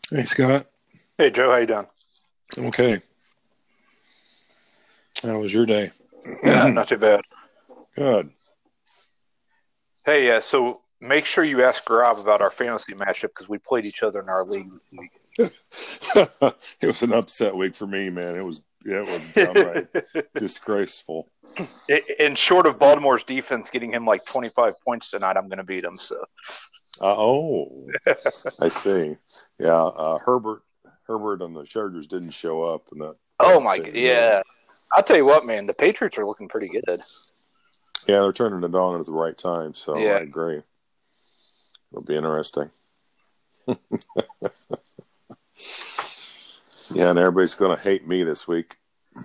Hey, Scott. Hey Joe, how you doing? Okay. How was your day? Not too bad. Good. Hey, so make sure you ask Rob about our fantasy matchup because we played each other in our league It was an upset week for me, man. It was downright this week. disgraceful. In short of Baltimore's defense getting him like 25 points tonight, I'm going to beat him. So, I see. Yeah, Herbert and the Chargers didn't show up, and that oh my god, devastated me. yeah. I'll tell you what, man, the Patriots are looking pretty good. Yeah, they're turning it on at the right time, so Yeah, I agree. It'll be interesting. Yeah, and everybody's going to hate me this week,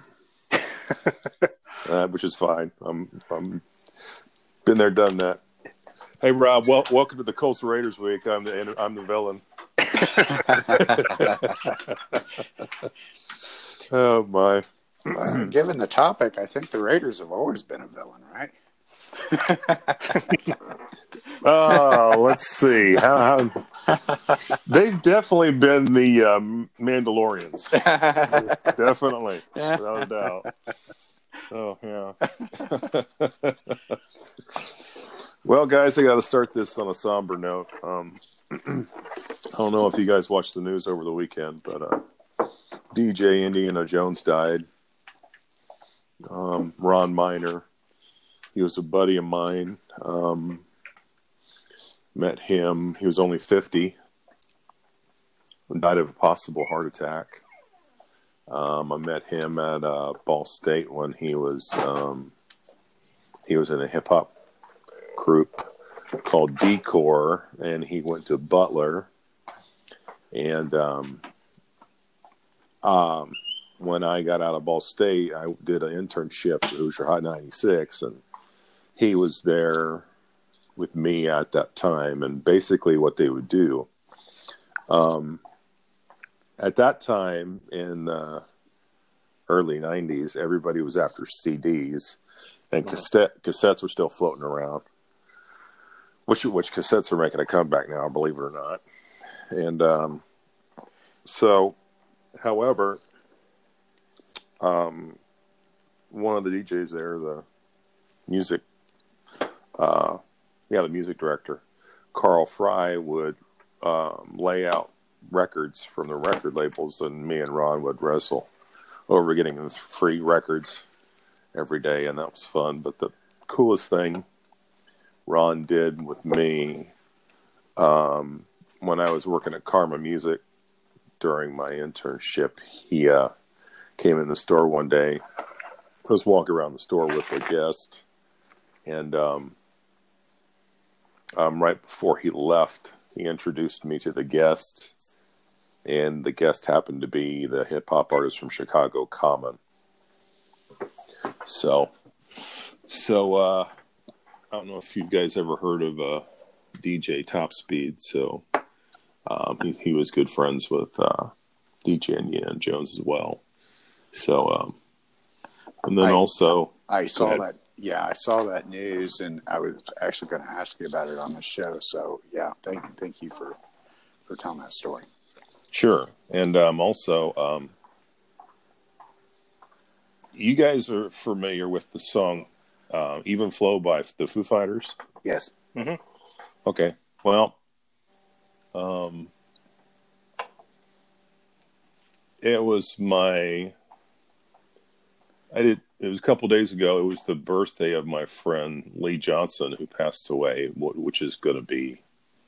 which is fine. I'm been there, done that. Hey, Rob, welcome to the Colts Raiders week. I'm the villain. Oh my! Well, given the topic, I think the Raiders have always been a villain, right? Oh, let's see. How they've definitely been the Mandalorians. Definitely, without a doubt. Oh yeah. Well, guys, I got to start this on a somber note. I don't know if you guys watched the news over the weekend, but DJ Indiana Jones died. Ron Miner, he was a buddy of mine. Met him. He was only 50. Died of a possible heart attack. I met him at Ball State when he was in a hip hop group called Decor, and he went to Butler. And when I got out of Ball State, I did an internship at Hoosier Hot 96, and he was there with me at that time. And basically what they would do, at that time in the early 90s, everybody was after CDs, and cassettes were still floating around, which cassettes are making a comeback now, believe it or not. And so, however, one of the DJs there, the music director, Carl Fry, would lay out records from the record labels, and me and Ron would wrestle over getting the free records every day, and that was fun. But the coolest thing Ron did with me, when I was working at Karma Music during my internship, he came in the store one day. I was walking around the store with a guest, and right before he left, he introduced me to the guest, and the guest happened to be the hip hop artist from Chicago, Common. So I don't know if you guys ever heard of DJ Top Speed. So he was good friends with DJ Indiana Jones as well. So and then I saw that. Yeah, I saw that news, and I was actually going to ask you about it on the show. So yeah, thank you for telling that story. Sure. And also, you guys are familiar with the song Even Flow by the Foo Fighters? Yes. Mm-hmm. Okay. Well, it was it was a couple days ago. It was the birthday of my friend Lee Johnson, who passed away, which is going to be,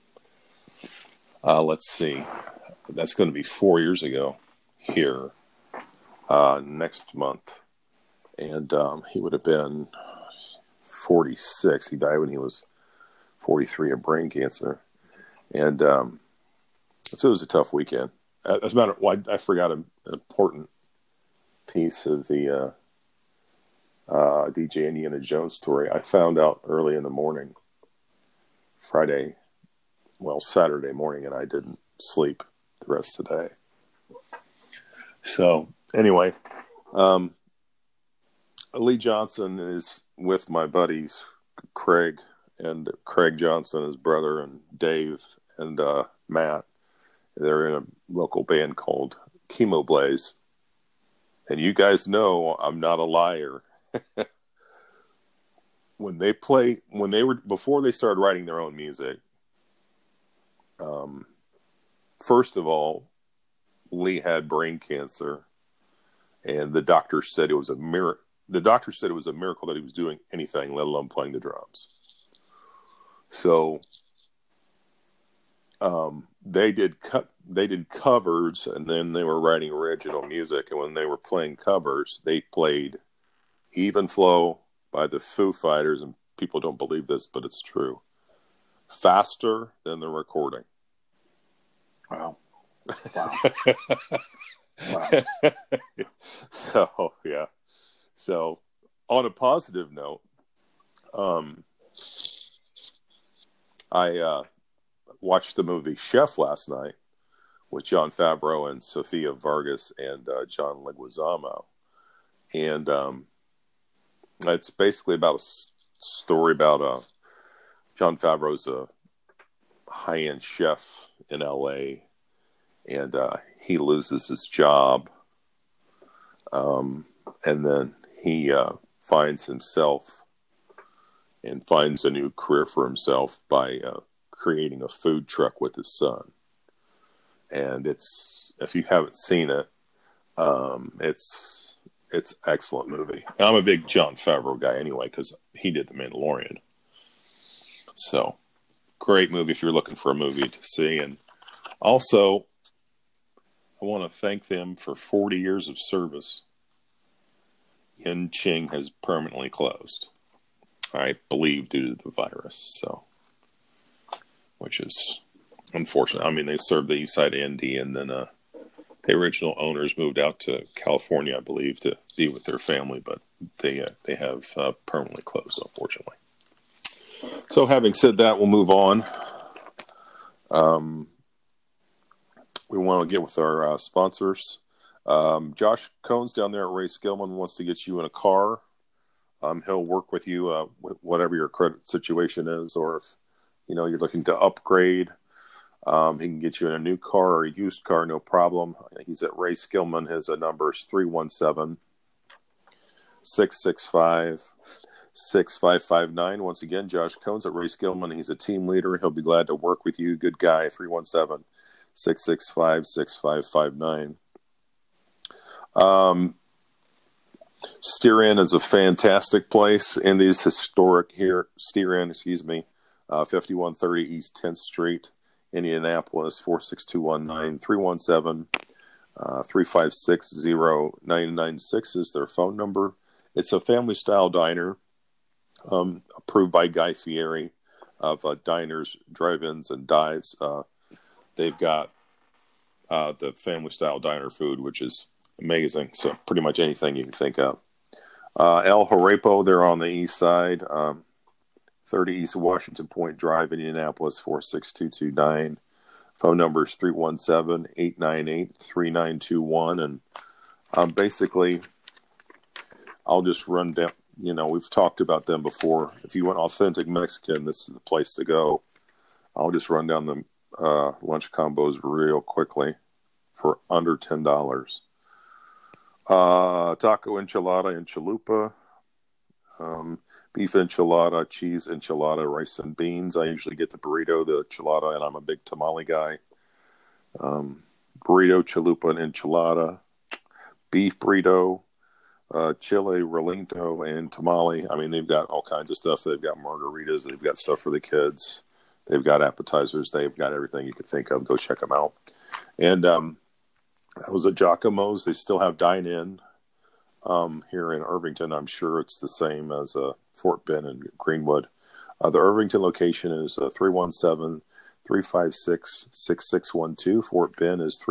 let's see, that's going to be 4 years ago here next month. And he would have been 46. He died when he was 43 of brain cancer. And so it was a tough weekend. As a matter of I forgot an important piece of the DJ Indiana Jones story. I found out early in the morning, Saturday morning, and I didn't sleep the rest of the day. So anyway, Lee Johnson is with my buddies Craig Johnson, his brother, and Dave and Matt, They're in a local band called Chemo Blaze. And you guys know I'm not a liar. Before they started writing their own music, first of all, Lee had brain cancer, and the doctor said it was a miracle. The doctor said it was a miracle that he was doing anything, let alone playing the drums. So they did covers, and then they were writing original music. And when they were playing covers, they played Even Flow by the Foo Fighters, and people don't believe this, but it's true, faster than the recording. Wow. So, yeah. So, on a positive note, I watched the movie Chef last night with Jon Favreau and Sofia Vargas and John Leguizamo. And it's basically about a story about Jon Favreau's a high-end chef in L.A., and he loses his job. And then he finds himself and finds a new career for himself by creating a food truck with his son. And if you haven't seen it, it's excellent movie. And I'm a big Jon Favreau guy anyway, because he did The Mandalorian. So, great movie if you're looking for a movie to see. And also, I want to thank them for 40 years of service. Yanqing has permanently closed, I believe, due to the virus. So, which is unfortunate. I mean, they served the East Side Indy, and then the original owners moved out to California, I believe, to be with their family, but they have permanently closed, unfortunately. So, having said that, we'll move on. We want to get with our sponsors. Josh Cones down there at Ray Skillman wants to get you in a car. He'll work with you with whatever your credit situation is, or if you're looking to upgrade. He can get you in a new car or a used car, no problem. He's at Ray Skillman. His number is 317-665-6559. Once again, Josh Cones at Ray Skillman. He's a team leader. He'll be glad to work with you. Good guy. 317-665-6559. Steer Inn is a fantastic place. Indy's historic here. Steer Inn, 5130 East 10th Street, Indianapolis, 46219. 356-0996 is their phone number. It's a family-style diner, approved by Guy Fieri of Diners, Drive-Ins, and Dives. They've got the family-style diner food, which is amazing. So pretty much anything you can think of. El Jarepo, they're on the east side, 30 East Washington Point Drive, Indianapolis, 46229. Phone number is 317-898-3921. And basically, I'll just run down, we've talked about them before. If you want authentic Mexican, this is the place to go. I'll just run down the lunch combos real quickly for under $10. Taco enchilada and chalupa, beef enchilada, cheese enchilada, rice and beans. I usually get the burrito, the enchilada, and I'm a big tamale guy. Burrito, chalupa, and enchilada, beef burrito, chile, relento, and tamale. I mean, they've got all kinds of stuff. They've got margaritas. They've got stuff for the kids. They've got appetizers. They've got everything you could think of. Go check them out. And I was at Giacomo's. They still have dine-in here in Irvington. I'm sure it's the same as Fort Bend and Greenwood. The Irvington location is 317-356-6612. Fort Bend is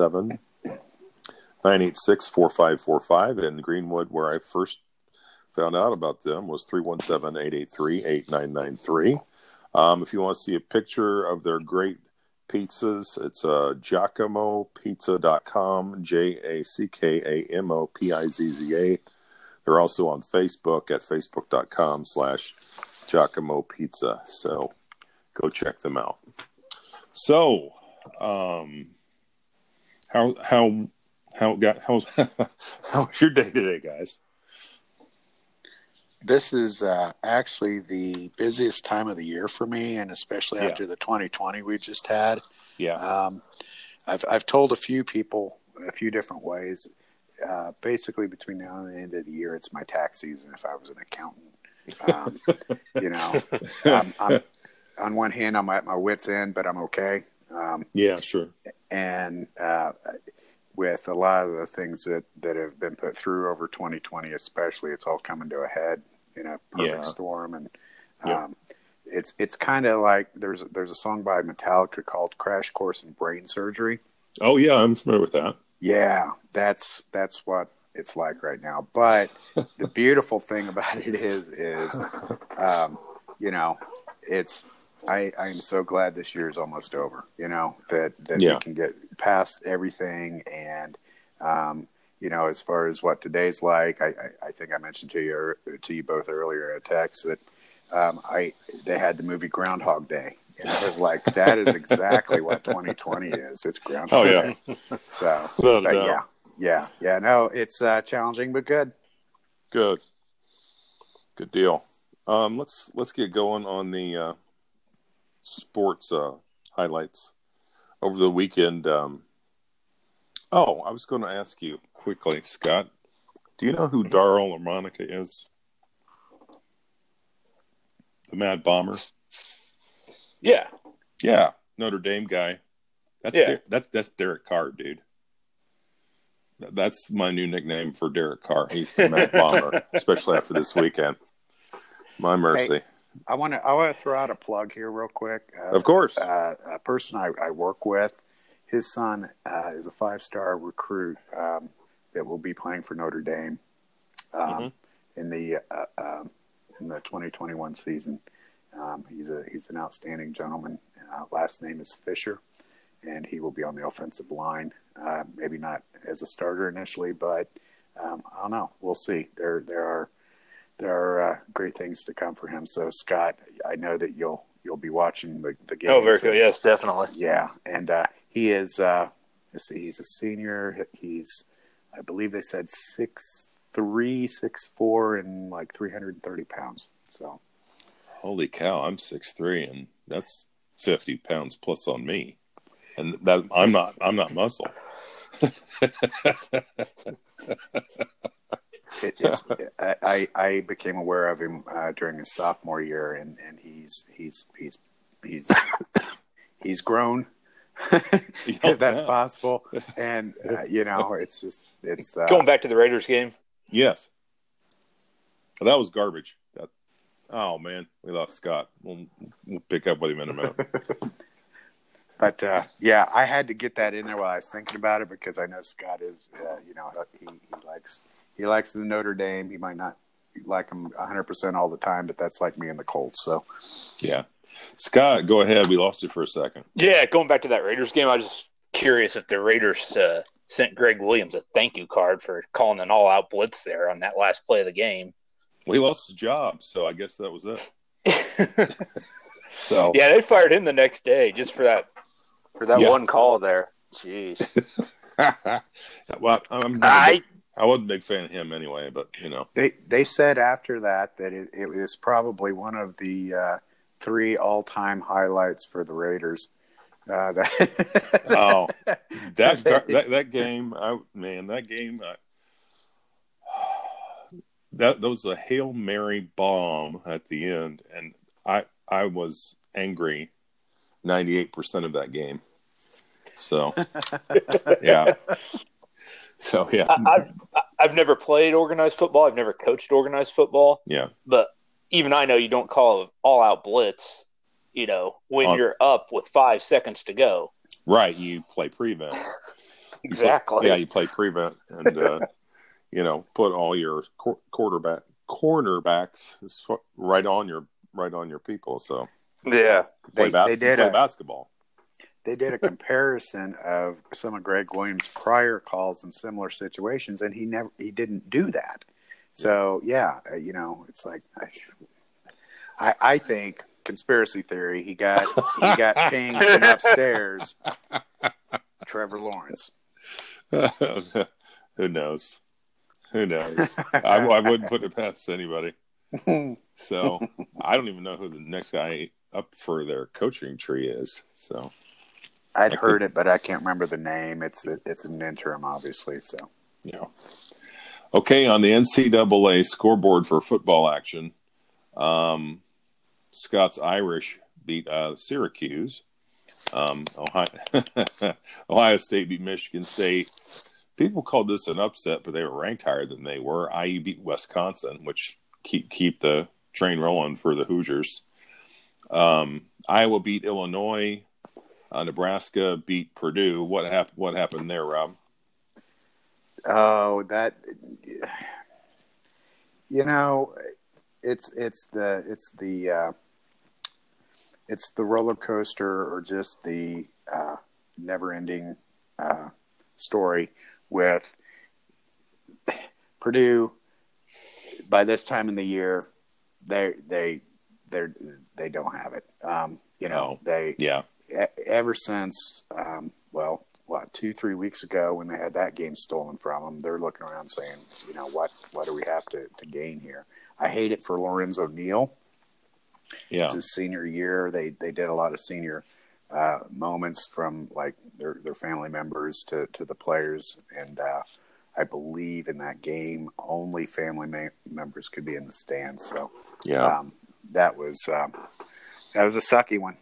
317-986-4545. And Greenwood, where I first found out about them, was 317-883-8993. If you want to see a picture of their great pizzas, it's giacomopizza.com, JACKAMOPIZZA. They're also on Facebook at facebook.com/Giacomo Pizza. So go check them out. So How how's how was your day today, guys? This is actually the busiest time of the year for me, and especially after the 2020 we just had. Yeah. I've told a few people a few different ways. Basically, between now and the end of the year, it's my tax season. If I was an accountant, I'm on one hand, I'm at my wit's end, but I'm okay. Yeah, sure. And with a lot of the things that have been put through over 2020, especially, it's all coming to a head in a perfect storm. And it's kind of like there's a song by Metallica called "Crash Course in Brain Surgery." Oh yeah, I'm familiar with that. Yeah, that's what it's like right now. But the beautiful thing about it is it's. I am so glad this year is almost over, that we can get past everything. And, as far as what today's like, I think I mentioned to you both earlier in a text that they had the movie Groundhog Day. And I was like, that is exactly what 2020 is. It's Groundhog Day. So, no, it's challenging, but good. Good deal. Let's get going on the sports highlights over the weekend. I was going to ask you quickly, Scott. Do you know who Daryle Lamonica is? The Mad Bomber. Yeah, Notre Dame guy. That's Derek Carr, dude. That's my new nickname for Derek Carr. He's the Mad Bomber, especially after this weekend. My mercy. Hey, I want to throw out a plug here real quick. Of course. A person I work with, his son is a 5-star recruit that will be playing for Notre Dame in the 2021 season. He's an outstanding gentleman. Last name is Fisher, and he will be on the offensive line. Maybe not as a starter initially, but I don't know. We'll see. There are great things to come for him. So, Scott, I know that you'll be watching the game. Oh, very good. Yes, definitely. Yeah, and he is. He's a senior. He's, I believe they said 6'3", 6'4", and like 330 pounds. So, holy cow! I'm 6'3", and that's 50 pounds plus on me, and that I'm not muscle. I became aware of him during his sophomore year, and he's grown, if that's possible. And it's going back to the Raiders game. Yes, that was garbage. Oh man, we lost Scott. We'll pick up with him in a minute. But I had to get that in there while I was thinking about it, because I know Scott is, he likes the Notre Dame. He might not like them 100% all the time, but that's like me and the Colts. So, yeah, Scott, go ahead. We lost you for a second. Yeah, going back to that Raiders game, I was just curious if the Raiders sent Greg Williams a thank you card for calling an all-out blitz there on that last play of the game. Well, he lost his job, so I guess that was it. So yeah, they fired him the next day just for that one call there. Jeez. Well, I wasn't a big fan of him anyway, but they said after that it was probably one of the 3 all-time highlights for the Raiders. That game, that was a Hail Mary bomb at the end, and I was angry 98% of that game. So yeah. So yeah. I've never played organized football. I've never coached organized football. Yeah. But even I know you don't call an all-out blitz, when you're up with 5 seconds to go. Right. You play prevent. Exactly. You play prevent and put all your cornerbacks right on your people. So yeah, they did basketball. They did a comparison of some of Greg Williams' prior calls in similar situations, and he didn't do that. So yeah, it's like I think conspiracy theory. He got pinged from upstairs. Trevor Lawrence. Who knows? I wouldn't put it past anybody. So I don't even know who the next guy up for their coaching tree is. So I'd heard it, but I can't remember the name. It's an interim, obviously. So yeah. Okay, on the NCAA scoreboard for football action, Scott's Irish beat Syracuse. Ohio State beat Michigan State. People called this an upset, but they were ranked higher than they were. IU beat Wisconsin, which keep the train rolling for the Hoosiers. Iowa beat Illinois. Nebraska beat Purdue. What happened there, Rob? Oh, that it's the roller coaster, or just the never-ending story with Purdue. By this time in the year, they don't have it. Ever since 2-3 weeks ago, when they had that game stolen from them, they're looking around saying, what do we have to gain here? I hate it for Lorenzo Neal. Yeah, it's his senior year. They did a lot of senior moments from like their family members to the players, and I believe in that game only family members could be in the stands. So yeah, that was a sucky one.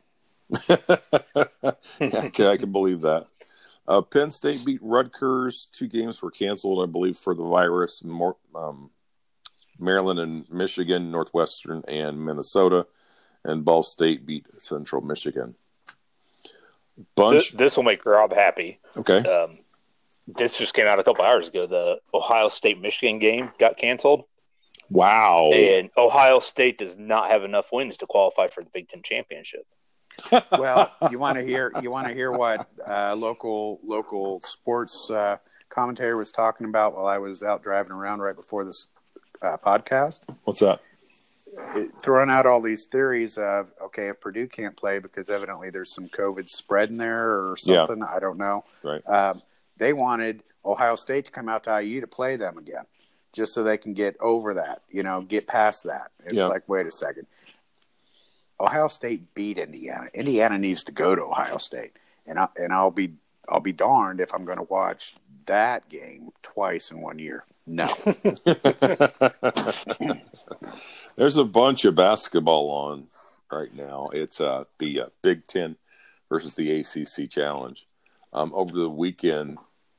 I can believe that. Penn State beat Rutgers. 2 games were canceled, I believe, for the virus. Maryland and Michigan, Northwestern and Minnesota, and Ball State beat Central Michigan. This will make Rob happy. Okay. This just came out a couple hours ago. The Ohio State-Michigan game got canceled. Wow. And Ohio State does not have enough wins to qualify for the Big Ten championship. Well, you want to hear what local sports commentator was talking about while I was out driving around right before this podcast? What's that? Throwing out all these theories of, okay, if Purdue can't play because evidently there's some COVID spread in there or something, I don't know. Right. They wanted Ohio State to come out to IU to play them again, just so they can get over that, get past that. It's like, wait a second. Ohio State beat Indiana. Indiana needs to go to Ohio State, and I'll be darned if I'm going to watch that game twice in 1 year. No. There's a bunch of basketball on right now. It's the Big Ten versus the ACC Challenge. Over the weekend,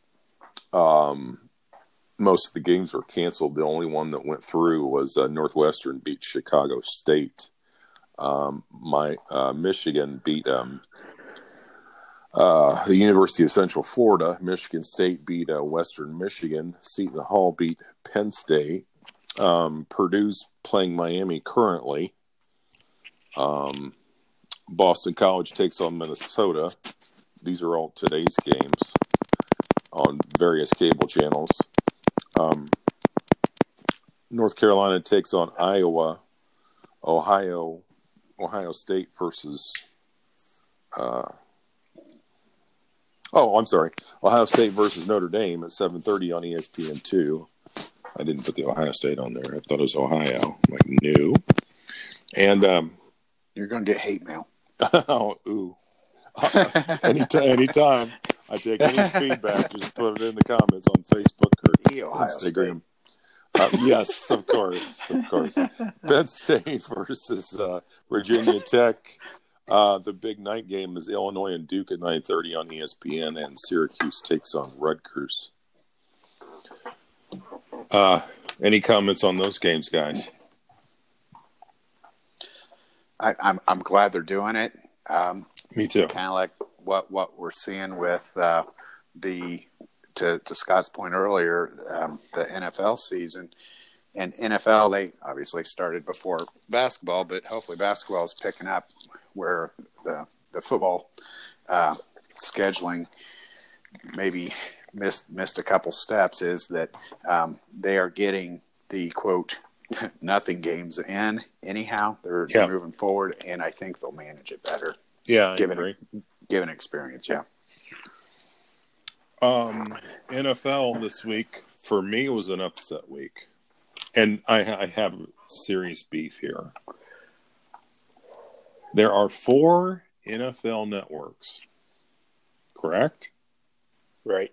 most of the games were canceled. The only one that went through was Northwestern beat Chicago State. Michigan beat the University of Central Florida. Michigan State beat Western Michigan. Seton Hall beat Penn State. Purdue's playing Miami currently. Boston College takes on Minnesota. These are all today's games on various cable channels. North Carolina takes on Iowa. Ohio State versus Ohio State versus Notre Dame at 7:30 on ESPN2. I didn't put the Ohio State on there. I thought it was Ohio. I'm like, no. And you're going to get hate mail. Oh, ooh. Anytime. I take any feedback. Just put it in the comments on Facebook or Instagram. Yes, of course. Penn State versus Virginia Tech. The big night game is Illinois and Duke at 9:30 on ESPN, and Syracuse takes on Rutgers. Any comments on those games, guys? I'm glad they're doing it. Me too. Kind of like what we're seeing with to Scott's point earlier, the NFL season. And NFL, they obviously started before basketball, but hopefully basketball is picking up where the football scheduling maybe missed a couple steps, is that they are getting the, quote, nothing games in anyhow. They're moving forward, and I think they'll manage it better. Yeah, I agree. Given experience, yeah. NFL this week for me was an upset week, and I have serious beef here. There are 4 NFL networks, correct? Right.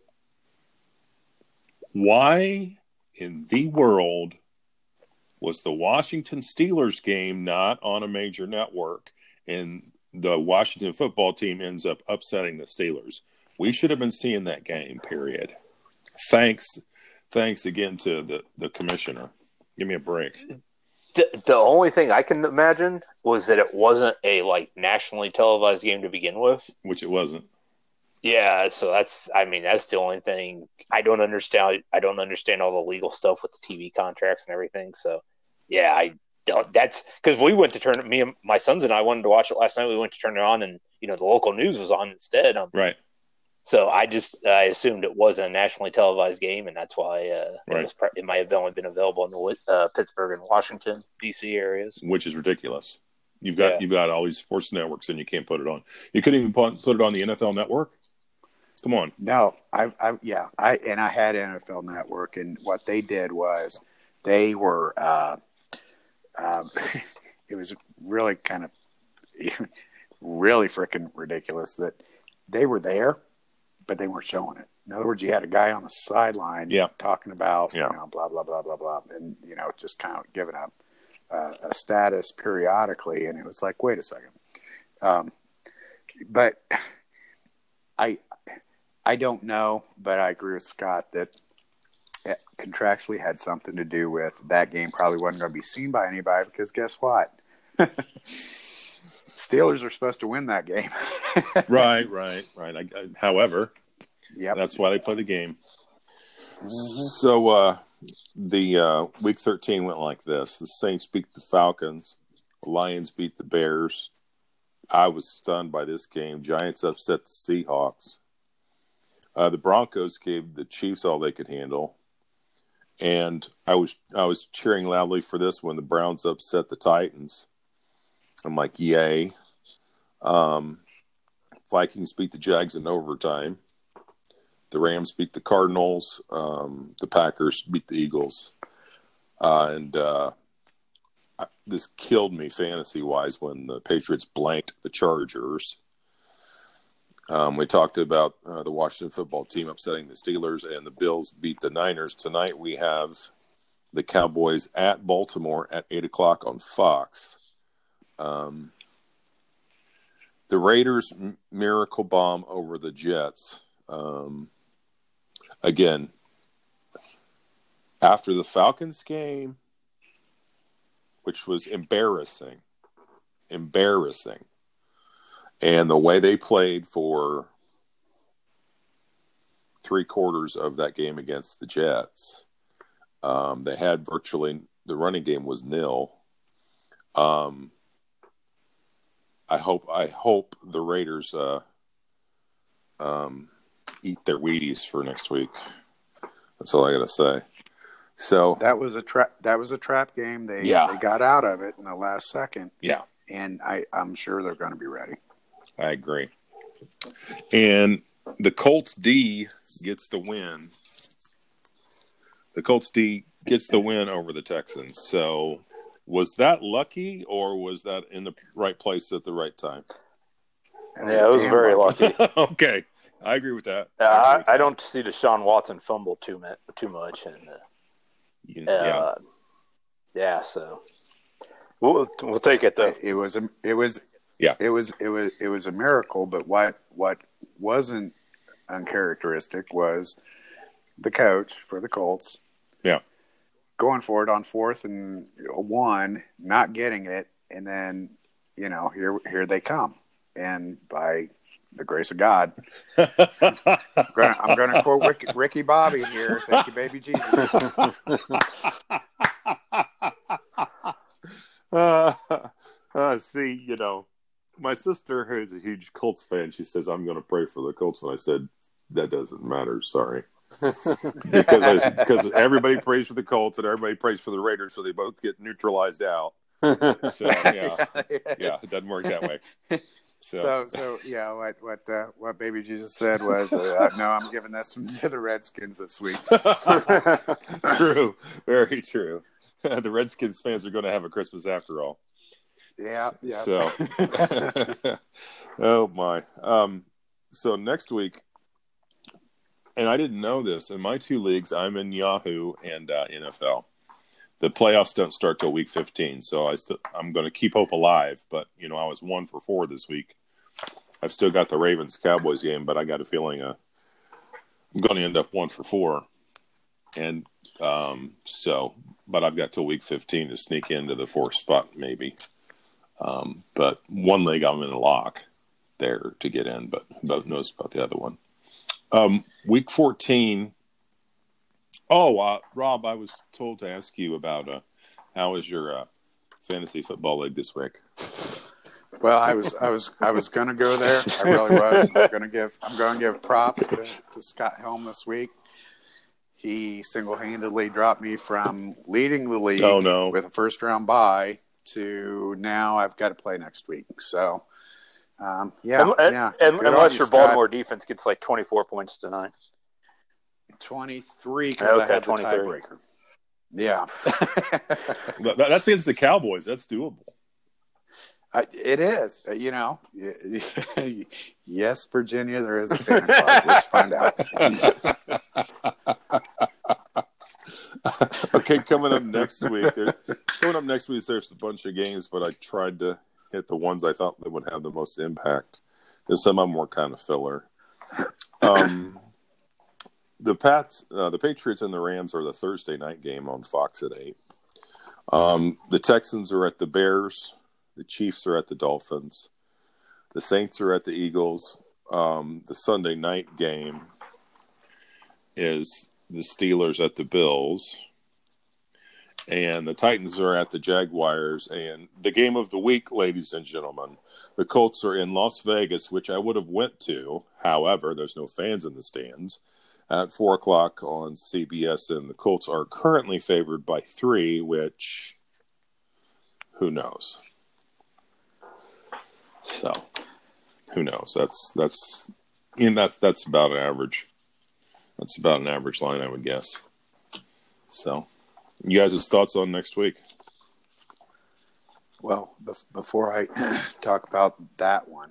Why in the world was the Washington Steelers game not on a major network, and the Washington football team ends up upsetting the Steelers? We should have been seeing that game, period. Thanks again to the commissioner. Give me a break. The only thing I can imagine was that it wasn't a nationally televised game to begin with. Which it wasn't. Yeah, so that's the only thing I don't understand. I don't understand all the legal stuff with the TV contracts and everything. So, yeah, I don't. That's because we went to turn. Me and my sons and I wanted to watch it last night. We went to turn it on, and the local news was on instead. Right. So I assumed it wasn't a nationally televised game, and that's why it might have only been available in the Pittsburgh and Washington D.C. areas, which is ridiculous. You've got all these sports networks, and you can't put it on. You couldn't even put it on the NFL Network. Come on. No, I had NFL Network, and what they did was they were it was really kind of really freaking ridiculous that they were there, but they weren't showing it. In other words, you had a guy on the sideline talking about blah blah blah blah blah, and just kind of giving up a status periodically, and it was like, wait a second. But I don't know, but I agree with Scott that it contractually had something to do with that game probably wasn't going to be seen by anybody, because guess what? Steelers are supposed to win that game. Right. However, that's why they play the game. Mm-hmm. So the Week 13 went like this. The Saints beat the Falcons. The Lions beat the Bears. I was stunned by this game. Giants upset the Seahawks. The Broncos gave the Chiefs all they could handle. And I was cheering loudly for this when the Browns upset the Titans. I'm like, yay. Vikings beat the Jags in overtime. The Rams beat the Cardinals. The Packers beat the Eagles. This killed me fantasy-wise when the Patriots blanked the Chargers. We talked about the Washington football team upsetting the Steelers, and the Bills beat the Niners. Tonight we have the Cowboys at Baltimore at 8 o'clock on Fox. The Raiders miracle bomb over the Jets. Again, after the Falcons game, which was embarrassing, and the way they played for 3/4 of that game against the Jets, they had virtually the running game was nil. I hope the Raiders eat their Wheaties for next week. That's all I gotta say. So that was a trap game. They got out of it in the last second. Yeah, and I'm sure they're going to be ready. I agree. And the Colts D gets the win. The Colts D gets the win over the Texans. So was that lucky, or was that in the right place at the right time? Yeah, it was very lucky. Okay, I agree with that. I don't see Deshaun Watson fumble too much, and so we'll take it though. It was a miracle, but what wasn't uncharacteristic was the coach for the Colts. Yeah. Going for it on 4th and 1, not getting it, and then here they come, and by the grace of God, I'm gonna quote Ricky Bobby here. Thank you, baby Jesus. See, my sister, who's a huge Colts fan, she says, I'm going to pray for the Colts. And I said, that doesn't matter. Sorry. because everybody prays for the Colts and everybody prays for the Raiders, so they both get neutralized out. So yeah, it doesn't work that way. So yeah, what Baby Jesus said was, no, I'm giving this one to the Redskins this week. True, very true. The Redskins fans are going to have a Christmas after all. Yeah. So, oh my. So next week, and I didn't know this, in my two leagues, I'm in Yahoo and NFL. The playoffs don't start till week 15, so I'm going to keep hope alive. But I was 1 for 4 this week. I've still got the Ravens-Cowboys game, but I got a feeling I'm going to end up 1 for 4. And but I've got till week 15 to sneak into the 4th spot, maybe. But one league I'm in a lock there to get in, but who knows about the other one. Week 14. Oh, Rob, I was told to ask you about how was your fantasy football league this week? Well, I was going to go there. I really was. I'm going to give props to Scott Helm this week. He single-handedly dropped me from leading the league with a first-round bye to now I've got to play next week. So, unless your Baltimore defense gets like 24 points tonight. 23 because I had the tiebreaker. Yeah. That's against the Cowboys. That's doable. It is. Yes, Virginia, there is a Santa Claus. Let's find out. Okay, coming up next week, there's a bunch of games, but I tried to hit the ones I thought that would have the most impact because some of them were kind of filler. The Patriots and the Rams are the Thursday night game on Fox at 8. The Texans are at the Bears. The Chiefs are at the Dolphins. The Saints are at the Eagles. The Sunday night game is the Steelers at the Bills. And the Titans are at the Jaguars. And the game of the week, ladies and gentlemen, the Colts are in Las Vegas, which I would have went to. However, there's no fans in the stands. At 4 o'clock on CBS, and the Colts are currently favored by 3, which, who knows? So, who knows? That's about an average. That's about an average line, I would guess. So, you guys' thoughts on next week? Well, before I talk about that one,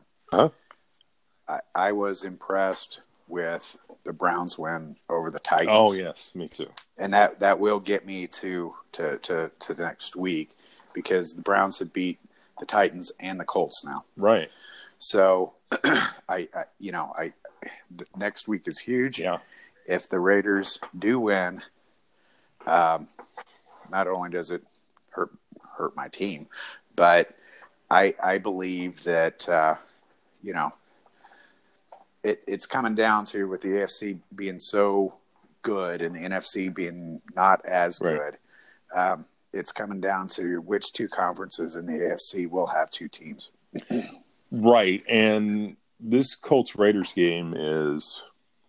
I was impressed with the Browns win over the Titans. Oh yes, me too. And that will get me to next week because the Browns have beat the Titans and the Colts now. Right. So next week is huge. Yeah. If the Raiders do win, not only does it hurt my team, but I believe that it's coming down to, with the AFC being so good and the NFC being not as good, it's coming down to which two conferences in the AFC will have two teams. Right. And this Colts-Raiders game is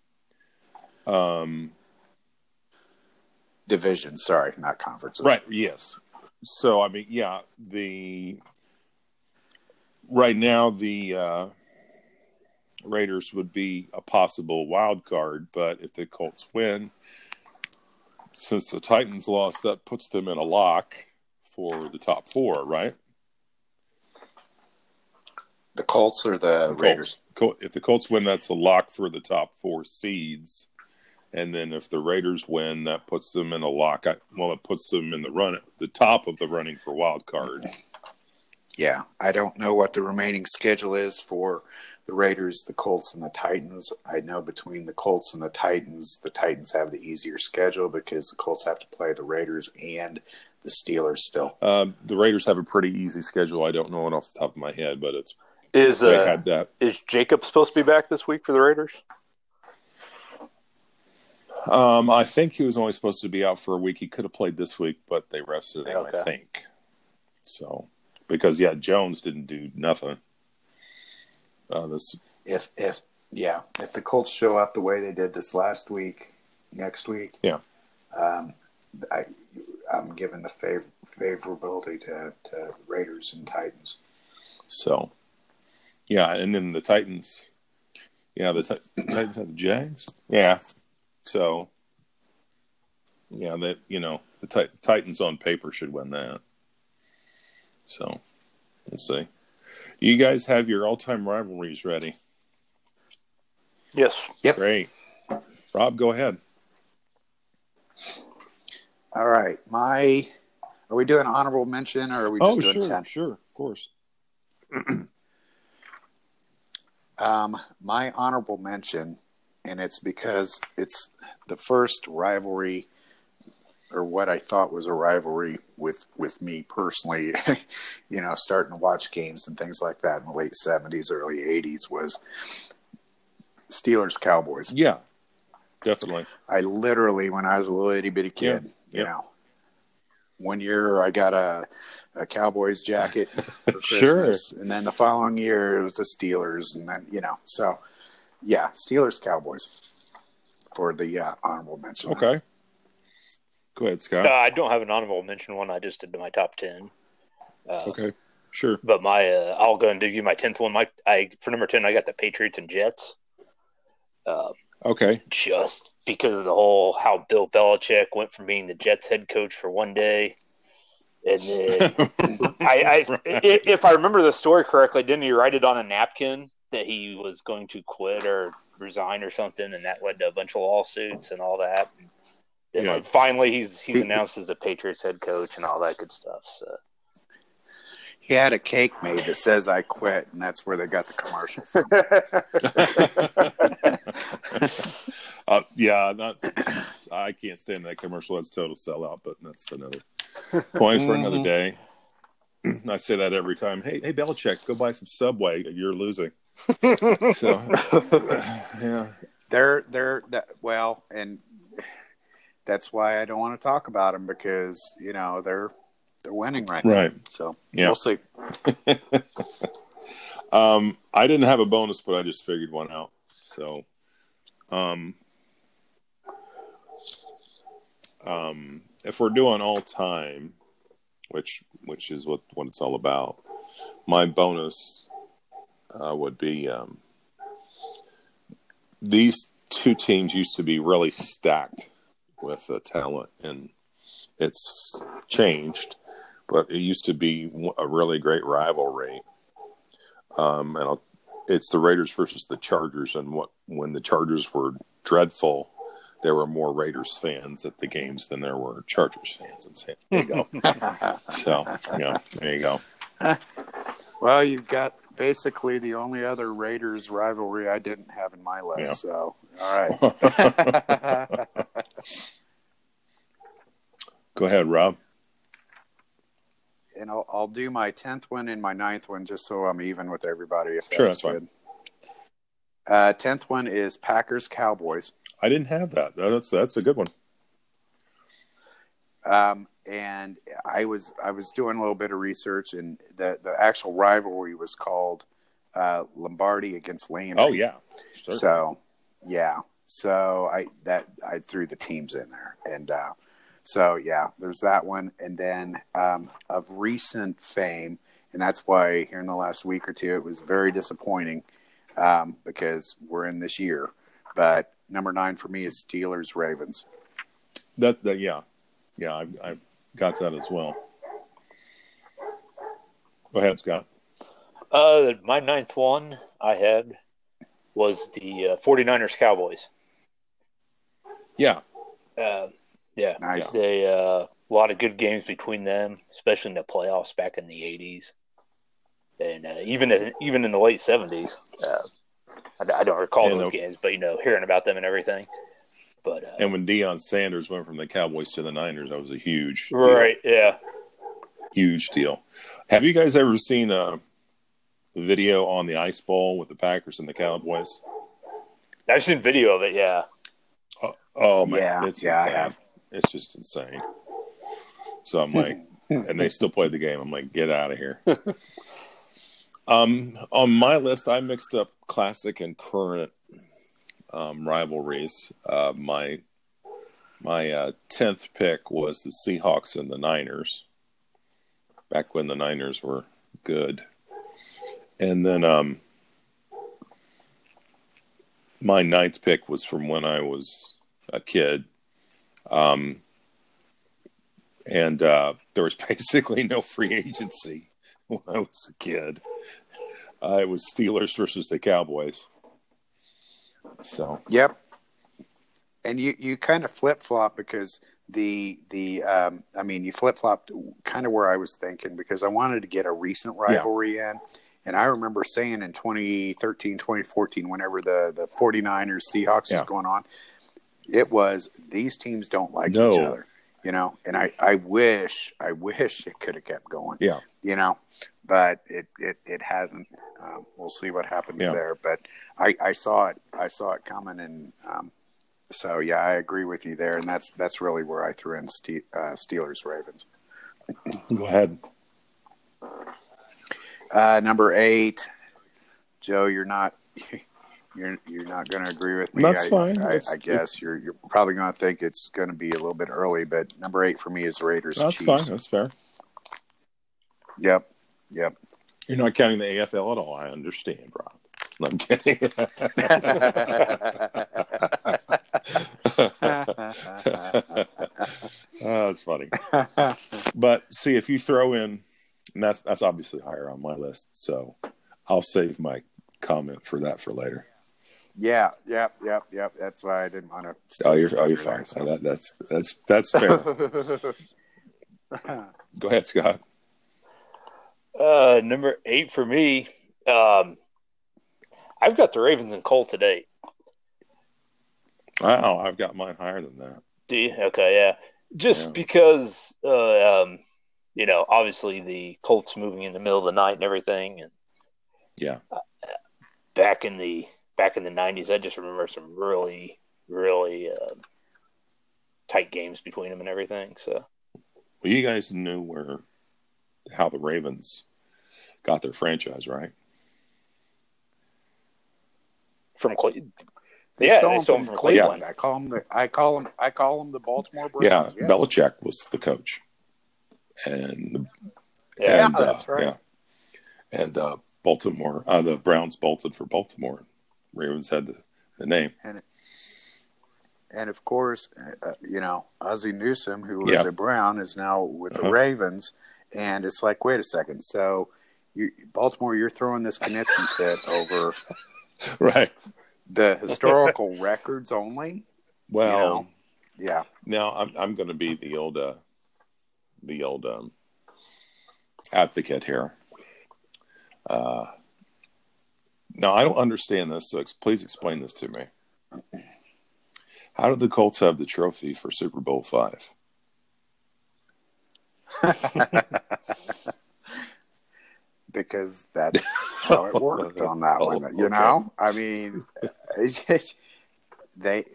division, sorry, not conferences. Right, yes. So, I mean, yeah, right now the Raiders would be a possible wild card, but if the Colts win, since the Titans lost, that puts them in a lock for the top 4, right? The Colts or the Raiders? If the Colts win, that's a lock for the top 4 seeds. And then if the Raiders win, that puts them in a lock. It puts them in the top of the running for wild card. Yeah, I don't know what the remaining schedule is for the Raiders, the Colts, and the Titans. I know between the Colts and the Titans have the easier schedule because the Colts have to play the Raiders and the Steelers still. The Raiders have a pretty easy schedule. I don't know it off the top of my head, but Is Jacob supposed to be back this week for the Raiders? I think he was only supposed to be out for a week. He could have played this week, but they rested him, I think. So, because Jones didn't do nothing. If the Colts show up the way they did this last week, next week. Yeah. I'm giving the favorability to Raiders and Titans. So, yeah, and then the Titans. Yeah, the Titans have the Jags. Yeah. So, yeah, that the Titans on paper should win that. So, let's see. You guys have your all-time rivalries ready? Yes. Yep. Great. Rob, go ahead. All right. Are we doing honorable mention or are we just doing 10? Sure, of course. My honorable mention, and it's because it's the first rivalry, or what I thought was a rivalry with me personally, starting to watch games and things like that in the late 70s, early 80s, was Steelers Cowboys. Yeah, definitely. I literally, when I was a little itty bitty kid, one year I got a Cowboys jacket for Christmas, and then the following year it was the Steelers, and then so yeah, Steelers Cowboys for the honorable mention. Okay, go ahead, Scott. I don't have an honorable mention one. I just did my top 10. Okay, sure. But I'll go and give you my 10th one. For number 10, I got the Patriots and Jets. Okay. Just because of the whole how Bill Belichick went from being the Jets head coach for one day, and then if I remember the story correctly, didn't he write it on a napkin that he was going to quit or resign or something, and that led to a bunch of lawsuits and all that. And then finally, he's announced as the Patriots head coach and all that good stuff. So. He had a cake made that says "I quit," and that's where they got the commercial from. I can't stand that commercial. That's total sellout, but that's another point for another day. I say that every time. Hey, Belichick, go buy some Subway. You're losing. So, yeah, and that's why I don't want to talk about them because they're winning right now. Right. So we'll see. I didn't have a bonus, but I just figured one out. So, if we're doing all time, which is what it's all about, my bonus would be these two teams used to be really stacked with talent, and it's changed. But it used to be a really great rivalry, it's the Raiders versus the Chargers. And when the Chargers were dreadful, there were more Raiders fans at the games than there were Chargers fans. And there you go. So there you go. Well, you've got basically the only other Raiders rivalry I didn't have in my list. Yeah. So all right. Go ahead, Rob. And I'll do my 10th one and my 9th one just so I'm even with everybody. If that's good. Fine. 10th one is Packers Cowboys. I didn't have that. That's a good one. And I was doing a little bit of research, and the actual rivalry was called Lombardi against Landry. Oh yeah. Certainly. So yeah. So I threw the teams in there, and so yeah, there's that one. And then of recent fame, and that's why here in the last week or two it was very disappointing because we're in this year. But number 9 for me is Steelers Ravens. Yeah, I've got that as well. Go ahead, Scott. My 9th one I had was the 49ers Cowboys. Yeah. Yeah. Nice. They a lot of good games between them, especially in the playoffs back in the 80s. And even in the late 70s. I don't recall those games, but hearing about them and everything. But and when Deion Sanders went from the Cowboys to the Niners, that was a huge deal. Yeah, huge deal. Have you guys ever seen the video on the Ice Bowl with the Packers and the Cowboys? I've seen video of it. Yeah. Oh man, yeah, it's insane. I have. It's just insane. So I'm like, and they still play the game. I'm like, get out of here. On my list, I mixed up classic and current rivalries. My My 10th pick was the Seahawks and the Niners, back when the Niners were good. And then my 9th pick was from when I was a kid. And there was basically no free agency when I was a kid. It was Steelers versus the Cowboys. So yep. And you kind of flip-flop because you flip-flopped kind of where I was thinking, because I wanted to get a recent rivalry in. And I remember saying in 2013, 2014, whenever the 49ers Seahawks was going on, it was, these teams don't like each other, you know. And I wish it could have kept going, you know, but it hasn't. We'll see what happens there. But I saw it coming, and so I agree with you there, and that's really where I threw in Steelers Ravens. Go ahead. Number 8, Joe, you're not going to agree with me. That's fine. I guess you're probably going to think it's going to be a little bit early, but number 8 for me is Raiders. That's Chiefs. fine. That's fair. Yep. You're not counting the AFL at all. I understand, Rob. No, I'm kidding. That's funny. But see, if you throw in, and that's obviously higher on my list, so I'll save my comment for that for later. Yep. That's why I didn't want to. Oh, you're fine. So that's fair. Go ahead, Scott. Number 8 for me. I've got the Ravens and Colts at 8. Wow, I've got mine higher than that. Do you? Okay, yeah. Just because, you know, obviously the Colts moving in the middle of the night and everything, and back in the 90s, I just remember some really, really tight games between them and everything. So, well, you guys knew how the Ravens got their franchise, right? From Cleveland. They stole them from Cleveland. Yeah. I call them the Baltimore Browns. Yeah, yes. Belichick was the coach, and that's right. Yeah, and Baltimore, the Browns bolted for Baltimore. Ravens had the name, and of course, you know, Ozzie Newsome, who was a Brown, is now with the Ravens, and it's like, wait a second, so Baltimore, you're throwing this conniption fit over, right? The historical records only. Well, you know? Now I'm going to be the old advocate here. Now I don't understand this, so please explain this to me. How did the Colts have the trophy for Super Bowl 5? Because that's how it worked on that one. You know, I mean, they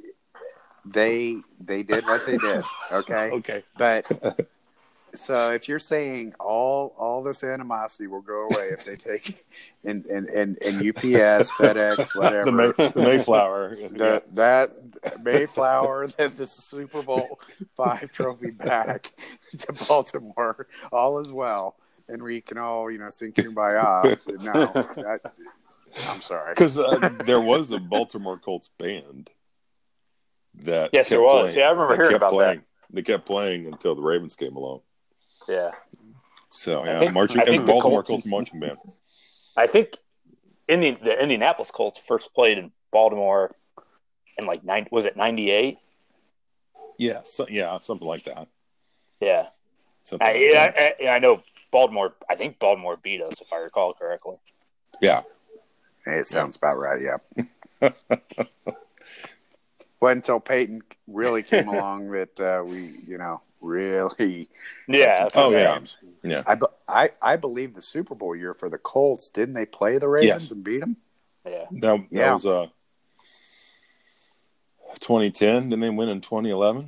did what they did. Okay. But so if you're saying all this animosity will go away if they take and UPS, FedEx, whatever, the Mayflower, that Mayflower, then the Super Bowl 5 trophy back to Baltimore, all is well. And we can all, you know, sing Kumbaya. No, I'm sorry. Because there was a Baltimore Colts band that there was. Playing. Yeah, I remember hearing about that. They kept playing until the Ravens came along. Yeah. So, I think Baltimore Colts marching band. I think the Indianapolis Colts first played in Baltimore in like 98? Yeah, something like that. Yeah. I know Baltimore. I think Baltimore beat us, if I recall correctly. Yeah. It sounds about right, yeah. Wasn't until Peyton really came along that we, you know, really games. Yeah. I believe the Super Bowl year for the Colts, didn't they play the Ravens and beat them? Yeah. That was 2010. Didn't they win in 2011?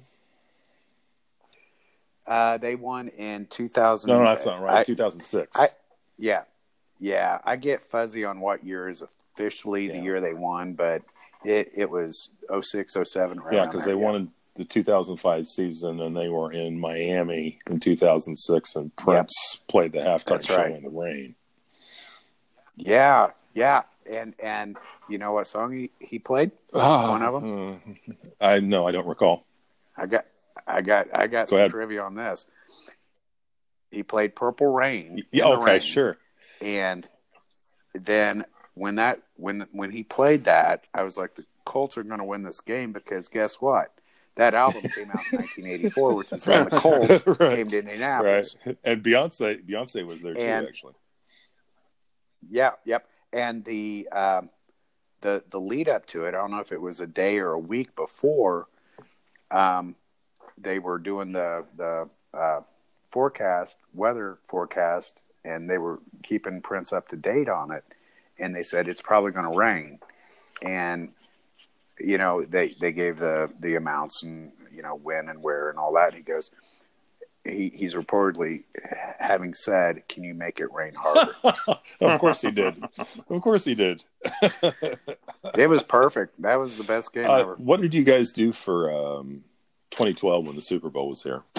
They won in 2000. No, that's not right. 2006. Yeah. I get fuzzy on what year is officially the year they won, but it was 06, 07. Right, because they won the 2005 season, and they were in Miami in 2006, and Prince played the halftime show in the rain. Yeah. And you know what song he played? One of them. I don't recall. I got some trivia on this. He played "Purple Rain." Yeah. Okay. Rain. Sure. And then when he played that, I was like, the Colts are going to win this game, because guess what? That album came out in 1984, which is when the Colts came to Indianapolis. Right. And Beyonce was there too, actually. Yeah. Yep. And the lead up to it, I don't know if it was a day or a week before, they were doing the weather forecast, and they were keeping Prince up to date on it. And they said it's probably going to rain, and they gave the amounts and when and where and all that. And he goes, he's reportedly having said, "Can you make it rain harder?" Of course he did. Of course he did. It was perfect. That was the best game ever. What did you guys do for 2012 when the Super Bowl was here?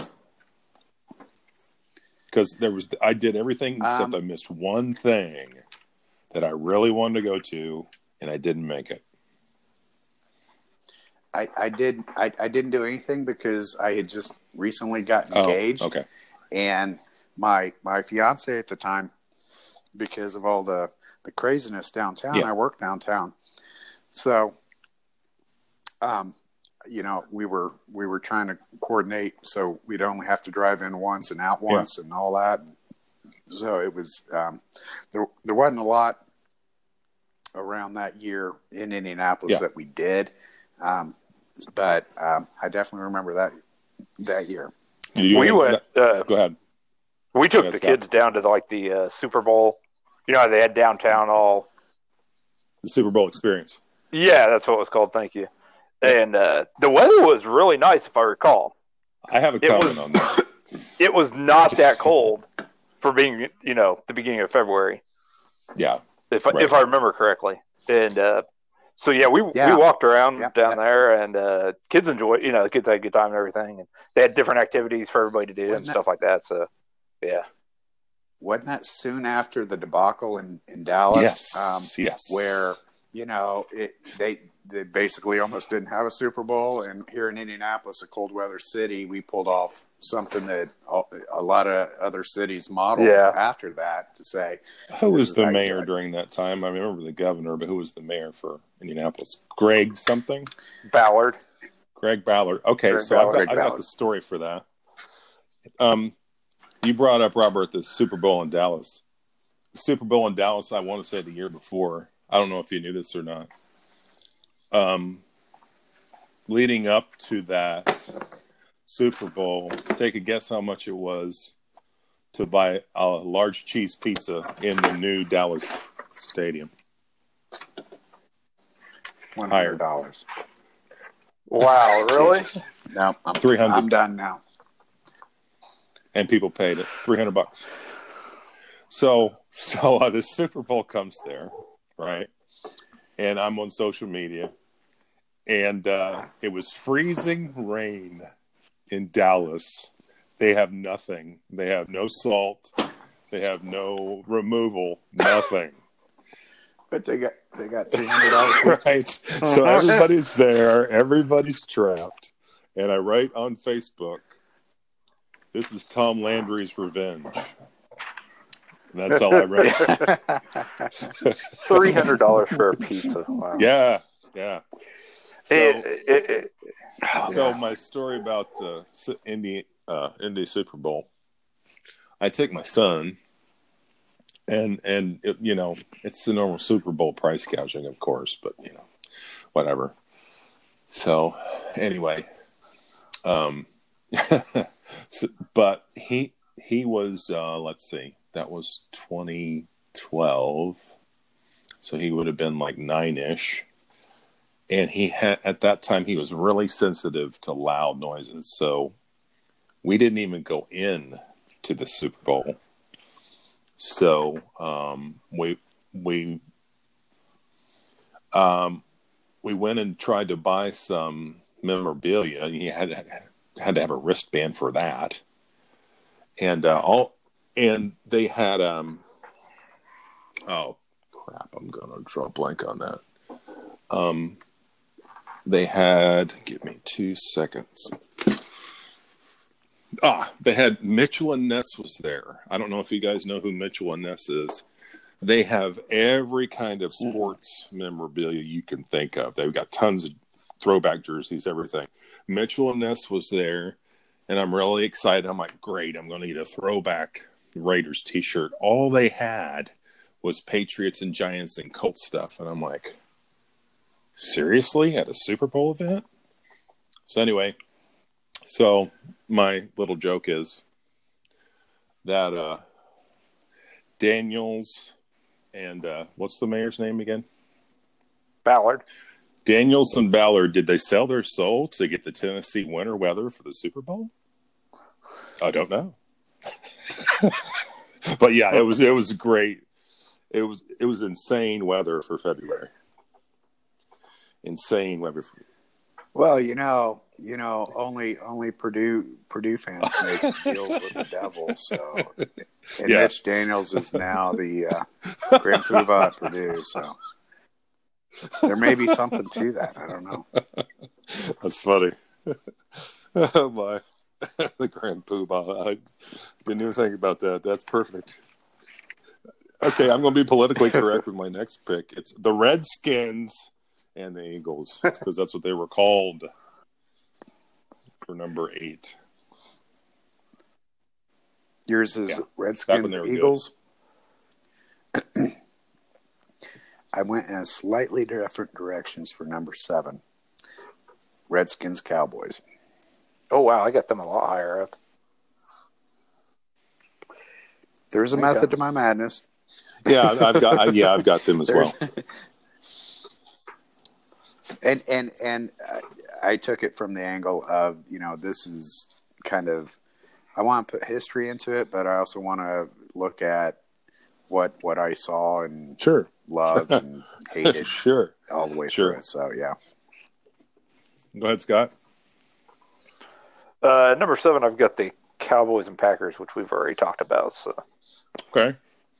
Because I did everything except I missed one thing that I really wanted to go to, and I didn't make it. I didn't do anything because I had just recently got engaged. Oh, okay. And my fiance at the time, because of all the craziness downtown, I work downtown. So, we were trying to coordinate so we'd only have to drive in once and out once and all that. So it was there wasn't a lot around that year in Indianapolis that we did. But I definitely remember that year. We went. Go ahead. We took the kids down to the Super Bowl. You know how they had downtown all the Super Bowl experience. Yeah, that's what it was called. Thank you. And the weather was really nice, if I recall. I have a comment on that. It was not that cold for being, the beginning of February. Yeah, if I remember correctly. And so we walked around down there, and kids enjoyed. The kids had a good time and everything, and they had different activities for everybody to do and stuff like that. So, yeah. Wasn't that soon after the debacle in Dallas? Yes. Where they basically almost didn't have a Super Bowl, and here in Indianapolis, a cold weather city, we pulled off something that a lot of other cities modeled after that to say. Who was the mayor during that time? I remember the governor, but who was the mayor for Indianapolis? Greg something? Ballard. Greg Ballard. Okay, I've got the story for that. You brought up, Robert, the Super Bowl in Dallas. The Super Bowl in Dallas, I want to say the year before. I don't know if you knew this or not. Leading up to that Super Bowl, take a guess how much it was to buy a large cheese pizza in the new Dallas stadium. $100. Wow, really? No, I'm $300. I'm done now. And people paid it $300. So the Super Bowl comes there, right? And I'm on social media, and it was freezing rain in Dallas. They have nothing. They have no salt. They have no removal. Nothing. But they got $300. Right. So everybody's there. Everybody's trapped. And I write on Facebook, "This is Tom Landry's revenge." And that's all I wrote. $300 for a pizza. Wow. Yeah. So my story about the Indy Super Bowl. I take my son, and it's the normal Super Bowl price gouging, of course, but whatever. So anyway, but he was let's see. That was 2012, so he would have been like 9-ish, and at that time he was really sensitive to loud noises. So we didn't even go in to the Super Bowl. So we went and tried to buy some memorabilia. You had to have a wristband for that, and they had oh crap, I'm gonna draw a blank on that. They had, give me 2 seconds. They had Mitchell and Ness was there. I don't know if you guys know who Mitchell and Ness is. They have every kind of sports memorabilia you can think of. They've got tons of throwback jerseys, everything. Mitchell and Ness was there, and I'm really excited. I'm like, great, I'm going to get a throwback Raiders t-shirt. All they had was Patriots and Giants and Colts stuff, and I'm like, seriously? At a Super Bowl event? So anyway, my little joke is that Daniels and what's the mayor's name again? Ballard. Daniels and Ballard, did they sell their soul to get the Tennessee winter weather for the Super Bowl? I don't know. But yeah, it was great. It was insane weather for February. Insane weather. Well, only Purdue fans make deals with the devil. So, and Yeah. Mitch Daniels is now the Grand Poobah at Purdue. So, there may be something to that. I don't know. That's funny. Oh my, the Grand Poobah. I didn't even think about that. That's perfect. Okay, I'm going to be politically correct with my next pick. It's the Redskins and the Eagles, because that's what they were called for number 8. Yours is Yeah. Redskins, Back when they were Eagles. I went in a slightly different directions for number 7. Redskins, Cowboys. Oh wow, I got them a lot higher up. There's a method to my madness. Yeah, I've got them as well. And I took it from the angle of, this is kind of, I want to put history into it, but I also want to look at what I saw and Sure. loved and hated Sure. all the way Sure. through it. So, yeah. Go ahead, Scott. Number 7, I've got the Cowboys and Packers, which we've already talked about. So, Okay.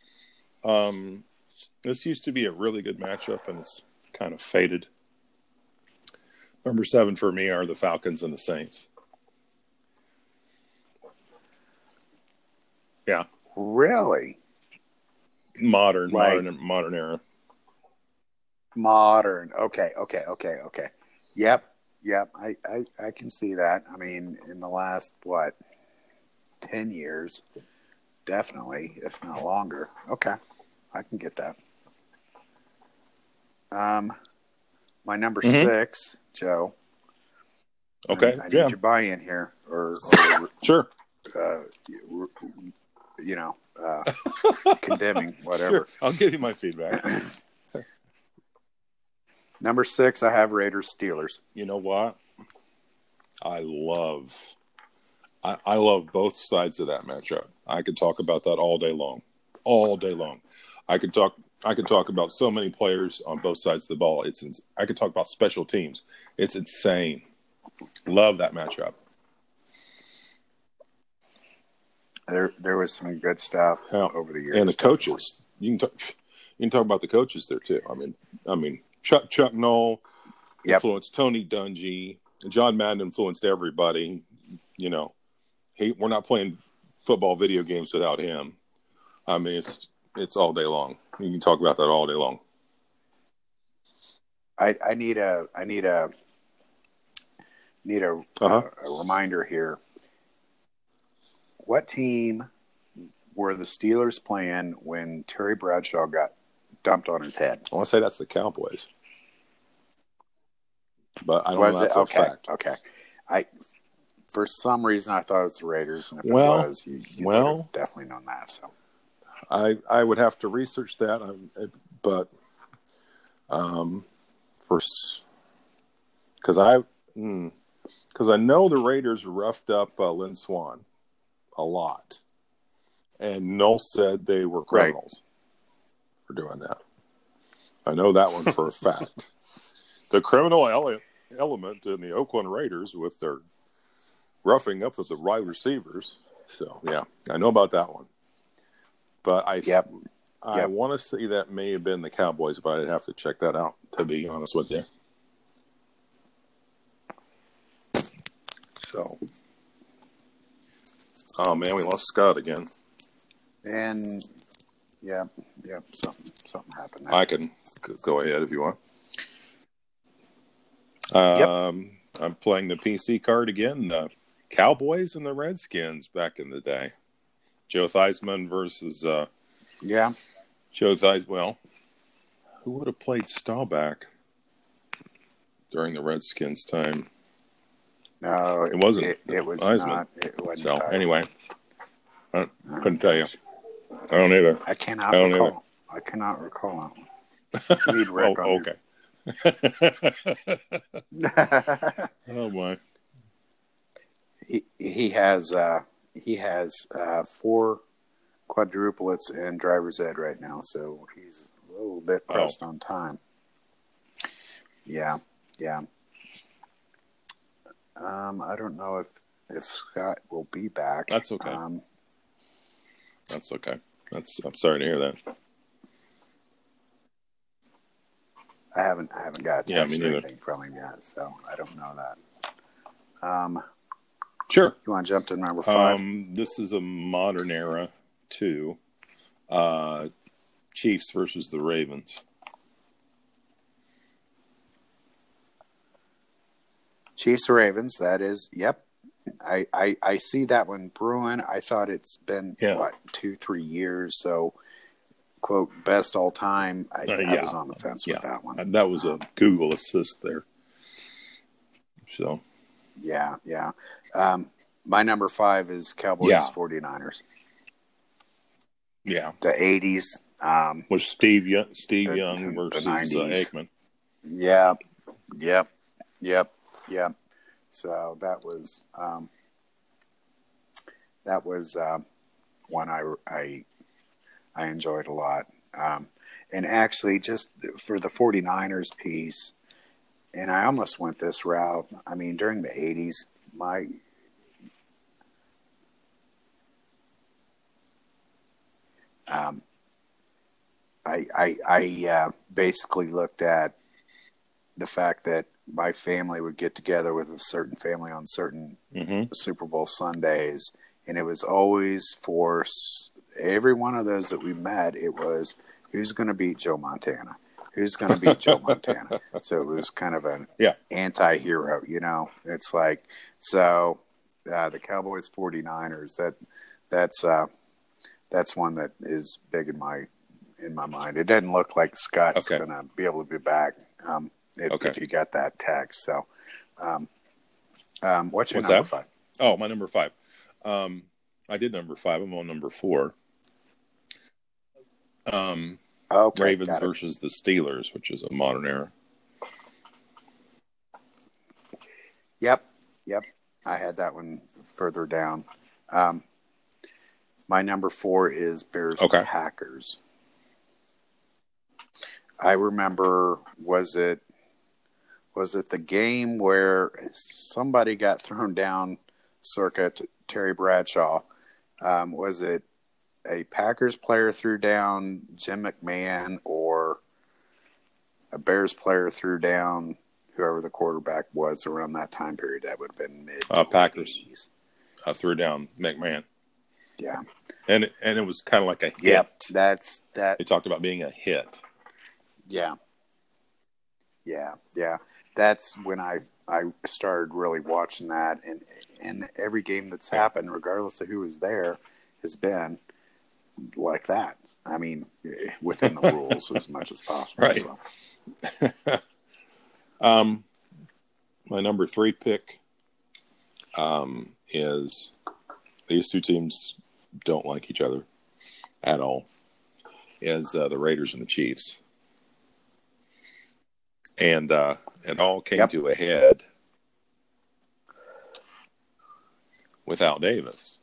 This used to be a really good matchup, and it's kind of faded. Number 7 for me are the Falcons and the Saints. Yeah. Really? Modern era. Modern. Okay. Yep. I can see that. I mean, in the last, 10 years, definitely, if not longer. Okay. I can get that. My number 6, Joe. Okay. I need your buy-in here, or Sure. condemning, whatever. Sure. I'll give you my feedback. Number 6, I have Raiders, Steelers. You know what? I love both sides of that matchup. I could talk about that all day long. I could talk about so many players on both sides of the ball. I could talk about special teams. It's insane. Love that matchup. There was some good stuff over the years, and the coaches. You can talk about the coaches there too. I mean, Chuck Noll influenced Tony Dungy. John Madden influenced everybody. We're not playing football video games without him. I mean, it's all day long. You can talk about that all day long. I need a reminder here. What team were the Steelers playing when Terry Bradshaw got dumped on his head? I want to say that's the Cowboys, but I don't know that for a fact. Okay. For some reason, I thought it was the Raiders, and if it was, you would have definitely known that. So I would have to research that, but first, because I know the Raiders roughed up Lynn Swann a lot, and Noll said they were criminals for doing that. I know that one for a fact. The criminal Elliott. element in the Oakland Raiders with their roughing up of the wide receivers. So, yeah, I know about that one. But I want to say that may have been the Cowboys, but I'd have to check that out, to be honest with you. So, oh man, we lost Scott again. And something happened there. I can go ahead if you want. I'm playing the PC card again. The Cowboys and the Redskins back in the day. Joe Theismann versus Joe Theismann. Well, who would have played Staubach during the Redskins time? No, it wasn't. It was Theismann. not. It wasn't. So Theismann. Anyway, I couldn't tell you. I don't either. I cannot recall. I cannot recall that one. Need Rick on okay. Oh my. He has 4 quadruplets and driver's ed right now, so he's a little bit pressed on time. Yeah. I don't know if Scott will be back. That's okay. I'm sorry to hear that. I haven't got text me or neither. anything from him yet, so I don't know that. Sure. You want to jump to number 5? This is a modern era too. Chiefs versus the Ravens. Chiefs Ravens. That is. Yep. I see that one brewing. I thought it's been 2-3 years. So, quote, best all time. I was on the fence with that one. That was a Google assist there. So. Yeah. My number 5 is Cowboys 49ers. Yeah. The 80s. Was Steve Young versus Aikman. Yep. So that was one I enjoyed a lot. And actually, just for the 49ers piece, and I almost went this route. I mean, during the 80s, I basically looked at the fact that my family would get together with a certain family on certain Super Bowl Sundays, and it was always for every one of those that we met, it was, who's going to beat Joe Montana? Who's going to beat Joe Montana? So it was kind of an anti-hero, you know? It's like, so the Cowboys 49ers, that's one that is big in my mind. It doesn't look like Scott's going to be able to be back if you got that text. So what's your number 5? Oh, my number 5. I did number 5. I'm on number 4. Ravens versus the Steelers, which is a modern era. Yep. I had that one further down. My number 4 is Bears Packers. I remember, was it the game where somebody got thrown down circa Terry Bradshaw? Was it a Packers player threw down Jim McMahon, or a Bears player threw down whoever the quarterback was around that time period? That would have been mid Packers threw down McMahon. Yeah, and it was kind of like a hit. Yep, that's that. They talked about being a hit. Yeah. That's when I started really watching that, and every game that's happened, regardless of who was there, has been like that. I mean, within the rules as much as possible. Right. So. My number 3 pick is, these two teams don't like each other at all, is the Raiders and the Chiefs. And it all came to a head with Al Davis.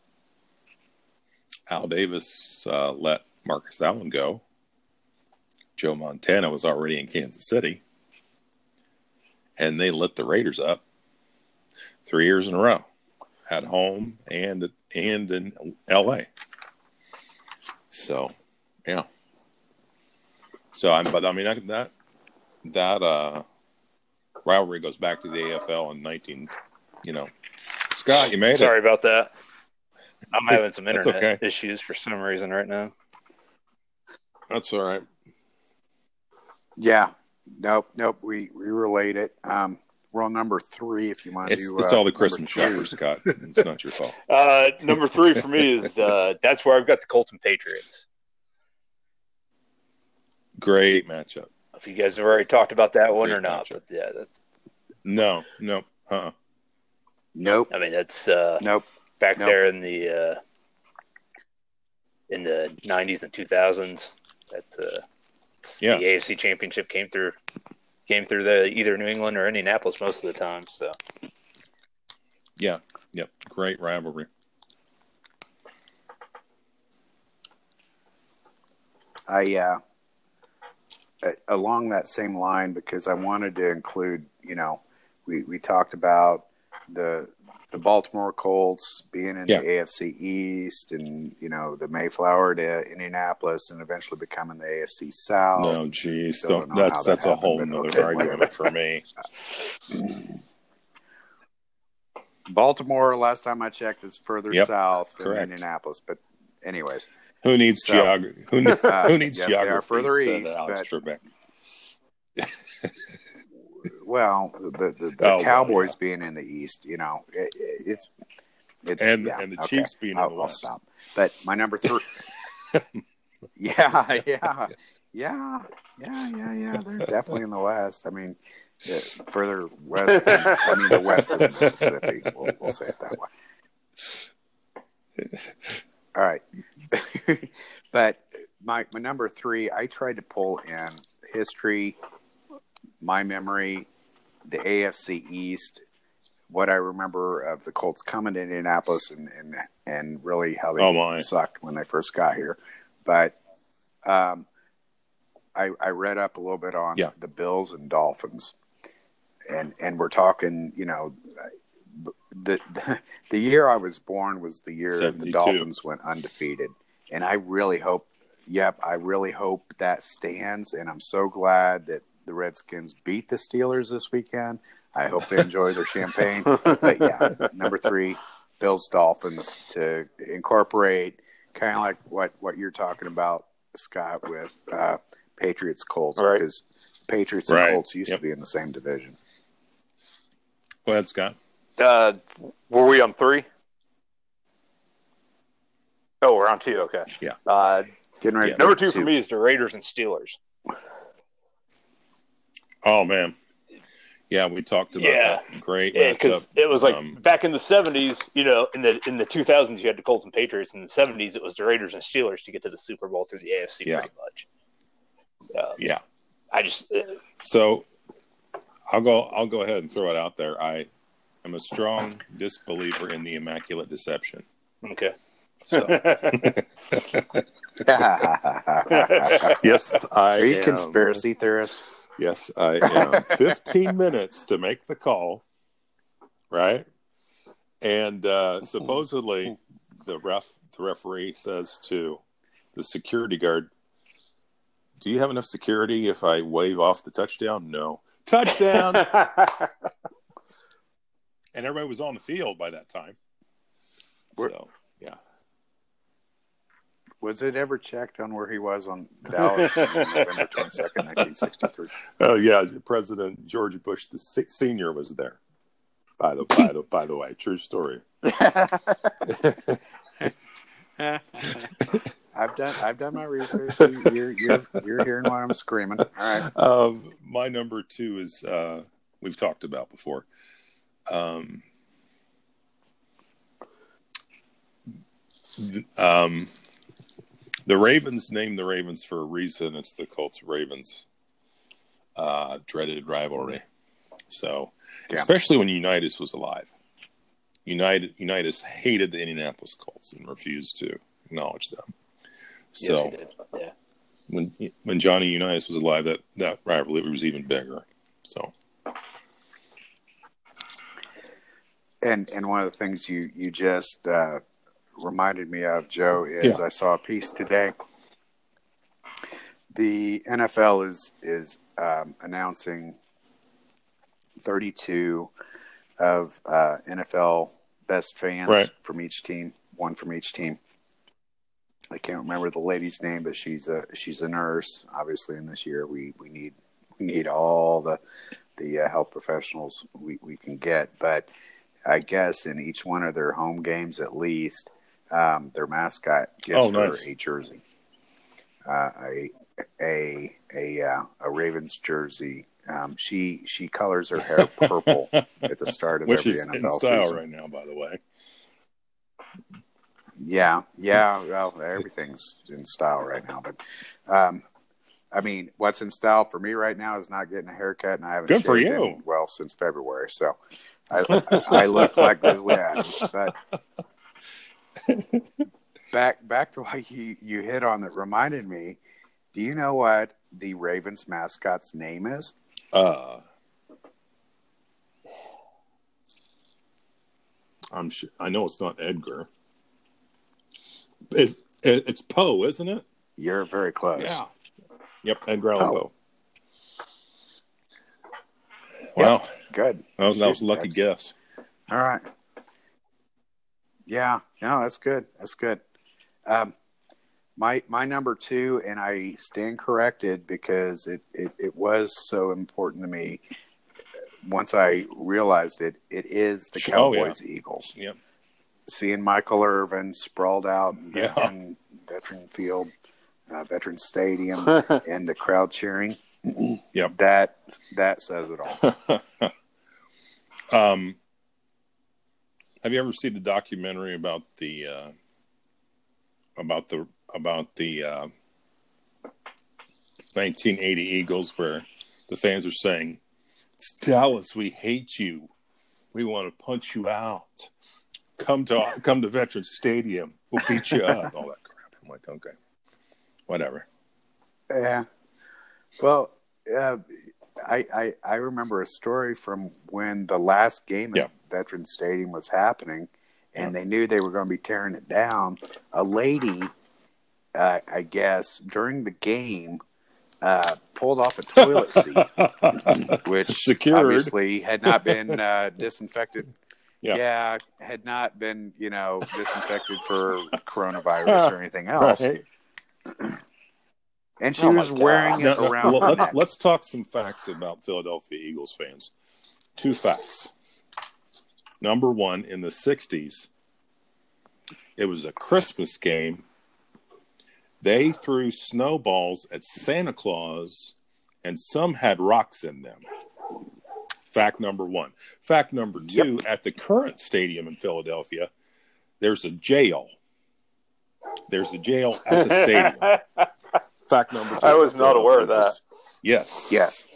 Al Davis let Marcus Allen go. Joe Montana was already in Kansas City. and they lit the Raiders up 3 years in a row, at home and in L.A. So, yeah. So that rivalry goes back to the AFL in 19. Scott, you made it. Sorry about that. I'm having some internet okay. issues for some reason right now. That's all right. Yeah. Nope. We relate it. We're on number 3 if you want to do. It's all the Christmas shoppers, Scott. It's not your fault. Number 3 for me is that's where I've got the Colts and Patriots. Great matchup. If you guys have already talked about that one Great or not, matchup. but yeah, that's no. Nope. I mean, that's Nope. back there in the 90s and 2000s. That the AFC Championship came through the either New England or Indianapolis most of the time. So Yeah. Yep. Great rivalry. Along that same line, because I wanted to include, we talked about the Baltimore Colts being in the AFC East, and the Mayflower to Indianapolis, and eventually becoming the AFC South. No, geez, that's a whole nother argument for me. Baltimore, last time I checked, is further south than Indianapolis. But anyways, who needs geography? Who needs yes, geography? They are further east. Well, the Cowboys being in the East, it's and the Chiefs being in the West. I'll stop. But my number 3. Yeah. They're definitely in the West. I mean, further west. The west of Mississippi. We'll say it that way. All right. But my number 3, I tried to pull in history, my memory, the AFC East, what I remember of the Colts coming to Indianapolis, and really how they sucked when they first got here. But I read up a little bit on the Bills and Dolphins, and we're talking, the year I was born was the year 72. The Dolphins went undefeated, and I really hope that stands. And I'm so glad that the Redskins beat the Steelers this weekend. I hope they enjoy their champagne. But yeah, number 3, Bills Dolphins, to incorporate kind of like what you're talking about, Scott, with Patriots Colts, because Patriots and Colts used to be in the same division. Go ahead, Scott. Were we on 3? Oh, we're on 2. Okay. Yeah. Getting ready. Number 2 for me is the Raiders and Steelers. Oh man, yeah, we talked about that. Great, because it was like back in the 70s. in the 2000s, you had the Colts and Patriots. In the 70s, it was the Raiders and Steelers to get to the Super Bowl through the AFC, pretty much. I just so I'll go ahead and throw it out there. I am a strong disbeliever in the Immaculate Deception. Okay. So. Yes, I Are you a conspiracy theorist? Yes, I am. 15 minutes to make the call, right? And supposedly the referee says to the security guard, "Do you have enough security if I wave off the touchdown?" "No." "Touchdown!" And everybody was on the field by that time. So, yeah. Was it ever checked on where he was on Dallas on November 22nd, 1963? Oh yeah, President George Bush the Senior was there. By the way, true story. I've done my research. You're hearing what I'm screaming. All right. My number 2 is we've talked about before. The Ravens named the Ravens for a reason. It's the Colts-Ravens dreaded rivalry. So, especially when Unitas was alive. Unitas hated the Indianapolis Colts and refused to acknowledge them. So, yes, he did. Yeah. When Johnny Unitas was alive, that rivalry was even bigger. So, And one of the things you just reminded me of, Joe, is I saw a piece today. The NFL is announcing 32 of NFL best fans from each team, one from each team. I can't remember the lady's name, but she's a nurse. Obviously, in this year, we need all the health professionals we can get. But I guess in each one of their home games, at least, their mascot gets her a jersey, a Ravens jersey. She colors her hair purple at the start of every NFL season. Which is in style right now, by the way. Yeah. Well, everything's in style right now, but I mean, what's in style for me right now is not getting a haircut, and I haven't shaved in, well, since February. So I look like Grizzly Adams. But back to what you hit on that reminded me. Do you know what the Ravens mascot's name is? I'm sure. I know it's not Edgar. It's Poe, isn't it? You're very close. Yeah. Yep, Edgar Allan Poe. Wow. Yep. Good. That was a lucky guess. All right. Yeah. No, that's good. That's good. My number 2, and I stand corrected because it was so important to me. Once I realized it is the Cowboys Eagles. Yep. Seeing Michael Irvin sprawled out in Veteran Field, Veteran Stadium, and the crowd cheering. Yep. That says it all. Have you ever seen the documentary about the 1980 Eagles, where the fans are saying, "It's Dallas, we hate you. We want to punch you out. Come to Veterans Stadium. We'll beat you up." All that crap. I'm like, okay, whatever. Yeah. Well, I remember a story from when the last game at Veterans Stadium was happening, and they knew they were going to be tearing it down. A lady, I guess, during the game, pulled off a toilet seat, which obviously had not been disinfected. Yeah, had not been, disinfected for coronavirus or anything else. Right. And she was wearing it around. Let's talk some facts about Philadelphia Eagles fans. 2 facts. Number 1, in the 60s, it was a Christmas game. They threw snowballs at Santa Claus, and some had rocks in them. Fact number 1. Fact number 2, at the current stadium in Philadelphia, there's a jail. There's a jail at the stadium. Fact number 2. I was not aware of that. Yes.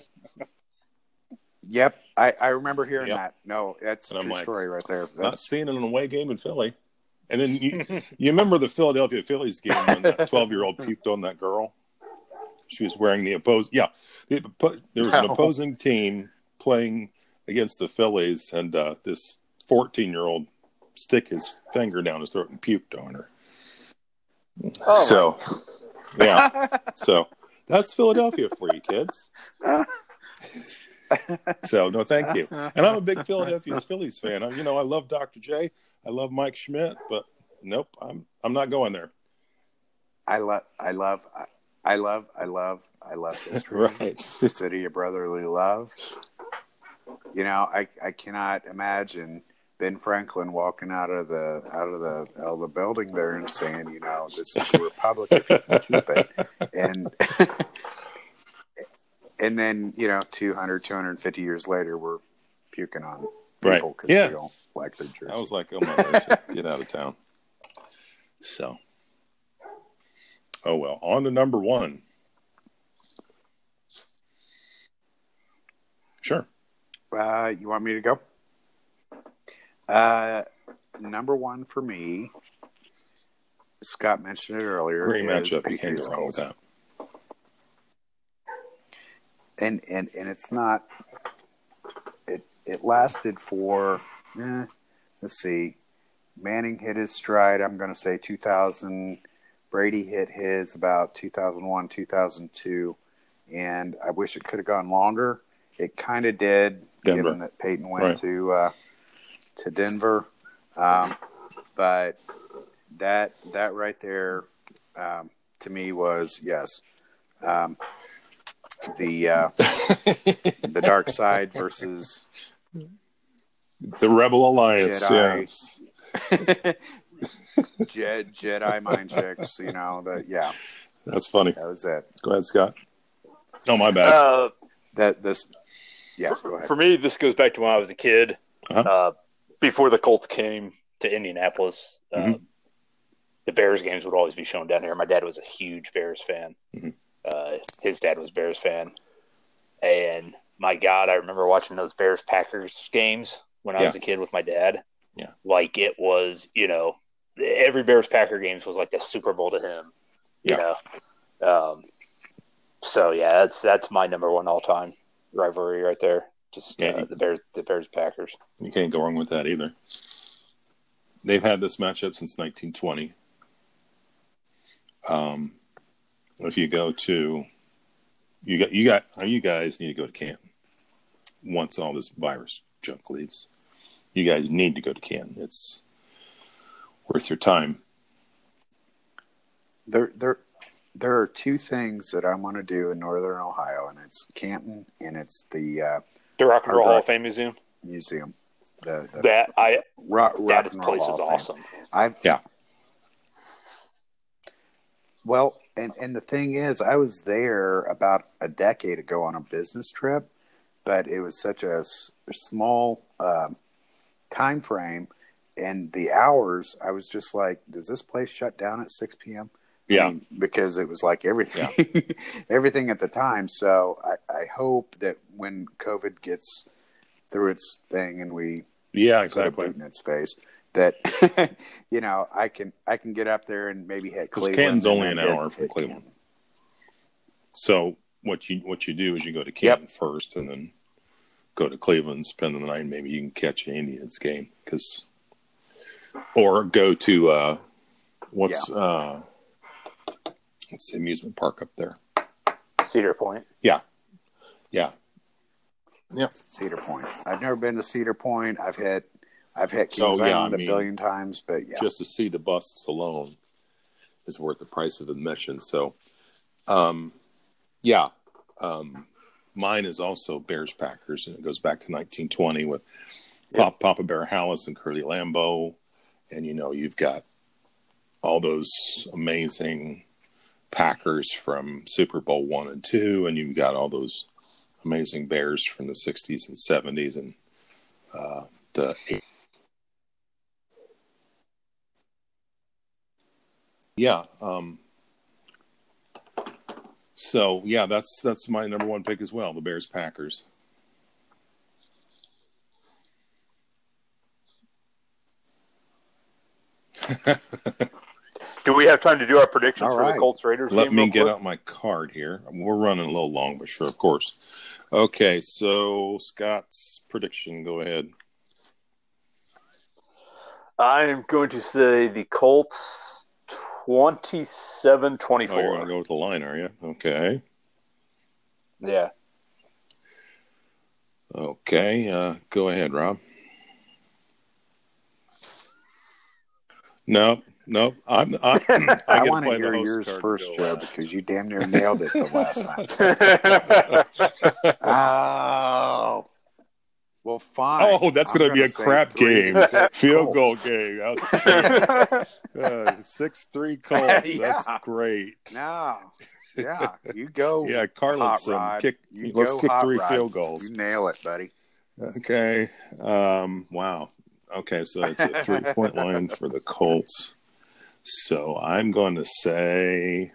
Yep. I remember hearing that. No, that's a true story right there. Not seeing it in an away game in Philly. And then you remember the Philadelphia Phillies game when that 12-year-old puked on that girl? She was wearing the opposing. Yeah. There was an opposing team playing against the Phillies, and this 14-year-old stick his finger down his throat and puked on her. So that's Philadelphia for you, kids. So no, thank you. And I'm a big Philadelphia Phillies fan. I love Dr. J. I love Mike Schmidt, but nope, I'm not going there. I love history. Right. The city of brotherly love. I cannot imagine Ben Franklin walking out of the building there and saying, this is the republic if you can keep it. And then, 250 years later, we're puking on people because they don't like their jersey. I was like, oh my gosh, get out of town. So, oh well, on to number 1. Sure. You want me to go? Number 1 for me, Scott mentioned it earlier. Great matchup. You can't go wrong with that. And it's not. It lasted for let's see. Manning hit his stride, I'm going to say 2000. Brady hit his about 2001, 2002. And I wish it could have gone longer. It kind of did, Denver. given that Peyton went to Denver. But that right there, to me was, yes, the dark side versus the Rebel Alliance. Jedi. Yes. Jedi mind tricks, yeah. That's funny. That was it. Go ahead, Scott. Oh, my bad. Yeah, go ahead. For me, this goes back to when I was a kid. Uh-huh. Before the Colts came to Indianapolis, the Bears games would always be shown down here. My dad was a huge Bears fan. Mm-hmm. His dad was a Bears fan. And my God, I remember watching those Bears-Packers games when I was a kid with my dad. Yeah. Like it was, every Bears-Packer games was like the Super Bowl to him. You know? So yeah, that's my number one all-time rivalry right there. Just the Bears-Packers. You can't go wrong with that either. They've had this matchup since 1920. If you go to, you guys need to go to Canton once all this virus junk leaves. You guys need to go to Canton. It's worth your time. There are two things that I want to do in Northern Ohio, and it's Canton and it's the Rock and Roll Hall of Fame Museum. That place is awesome. Well, and the thing is, I was there about a decade ago on a business trip, but it was such a small time frame, and the hours, I was just like, does this place shut down at 6 p.m.? Yeah. I mean, because it was like everything, everything at the time. So I hope that when COVID gets through its thing and we put a boot in its face, that I can get up there and maybe hit Cleveland. Canton's only an hour from Cleveland. Canton. So what you do is you go to Canton first, and then go to Cleveland, spend the night. Maybe you can catch an Indians game, or go to what's the amusement park up there? Cedar Point. Yeah. Cedar Point. I've never been to Cedar Point. I've hit Kings Island a billion times, but just to see the busts alone is worth the price of admission. So, mine is also Bears Packers, and it goes back to 1920 with Papa Bear Hallis and Curly Lambeau, and you've got all those amazing Packers from Super Bowl I and II, and you've got all those amazing Bears from the 60s and 70s and the 80s. So that's my number one pick as well, the Bears Packers. Do we have time to do our predictions for the Colts Raiders game? Let me get out my card here. We're running a little long, but sure, of course. Okay, so Scott's prediction, go ahead. I'm going to say the Colts 27-24. Oh, you're going to go with the line, are you? Okay. Yeah. Okay, go ahead, Rob. Nope. I want to hear yours first, Joe, because you damn near nailed it the last time. Oh. Well, fine. Oh, that's going to be a crap game. Field goal game. 6-3 Colts. That's great. No. Yeah, you go. Yeah, Carlinson. Let's kick 3 field goals. You nail it, buddy. Okay. Wow. Okay, so it's a 3-point line for the Colts. So I'm going to say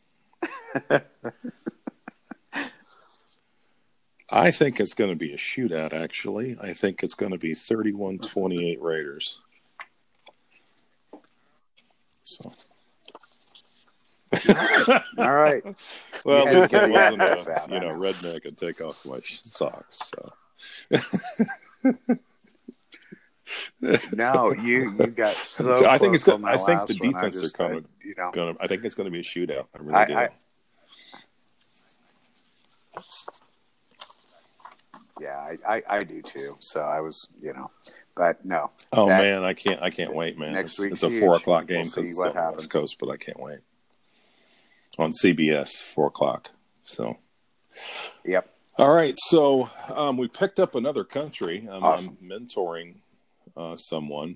I think it's going to be a shootout, actually. I think it's going to be 31-28 Raiders. So. All right. Well, at least it wasn't a redneck and take off my socks. So. No, you got so. I think it's good. I think the defense are going to. I think it's going to be a shootout. I really do. I do too. So I was, but no. Oh man, I can't wait, man. Next week it's a 4:00 game because it's on the West Coast, but I can't wait. On CBS, 4:00. So. Yep. All right, so we picked up another country. Awesome. I'm mentoring someone.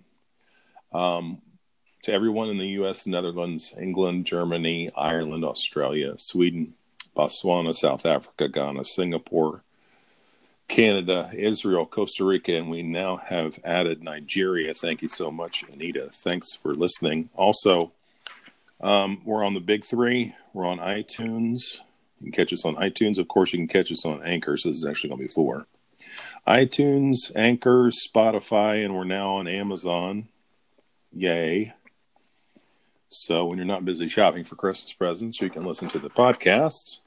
To everyone in the U.S., Netherlands, England, Germany, Ireland, Australia, Sweden, Botswana, South Africa, Ghana, Singapore, Canada, Israel, Costa Rica, and we now have added Nigeria. Thank you so much, Anita. Thanks for listening. Also, we're on the big three. We're on iTunes. You can catch us on iTunes. Of course, you can catch us on Anchor, so this is actually going to be 4. iTunes, Anchor, Spotify, and we're now on Amazon. Yay. So when you're not busy shopping for Christmas presents, you can listen to the podcast.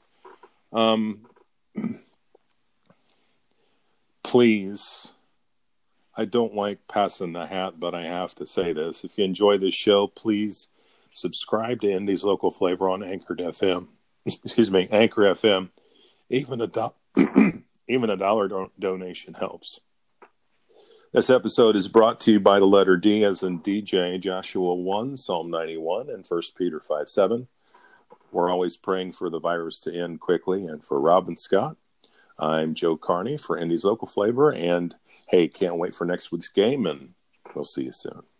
Please, I don't like passing the hat, but I have to say this. If you enjoy this show, please subscribe to Indy's Local Flavor on Anchor FM. Excuse me, Anchor FM. Even a dollar donation helps. This episode is brought to you by the letter D as in DJ, Joshua 1, Psalm 91, and 1 Peter 5:7. We're always praying for the virus to end quickly. And for Robin Scott, I'm Joe Carney for Indy's Local Flavor. And hey, can't wait for next week's game, and we'll see you soon.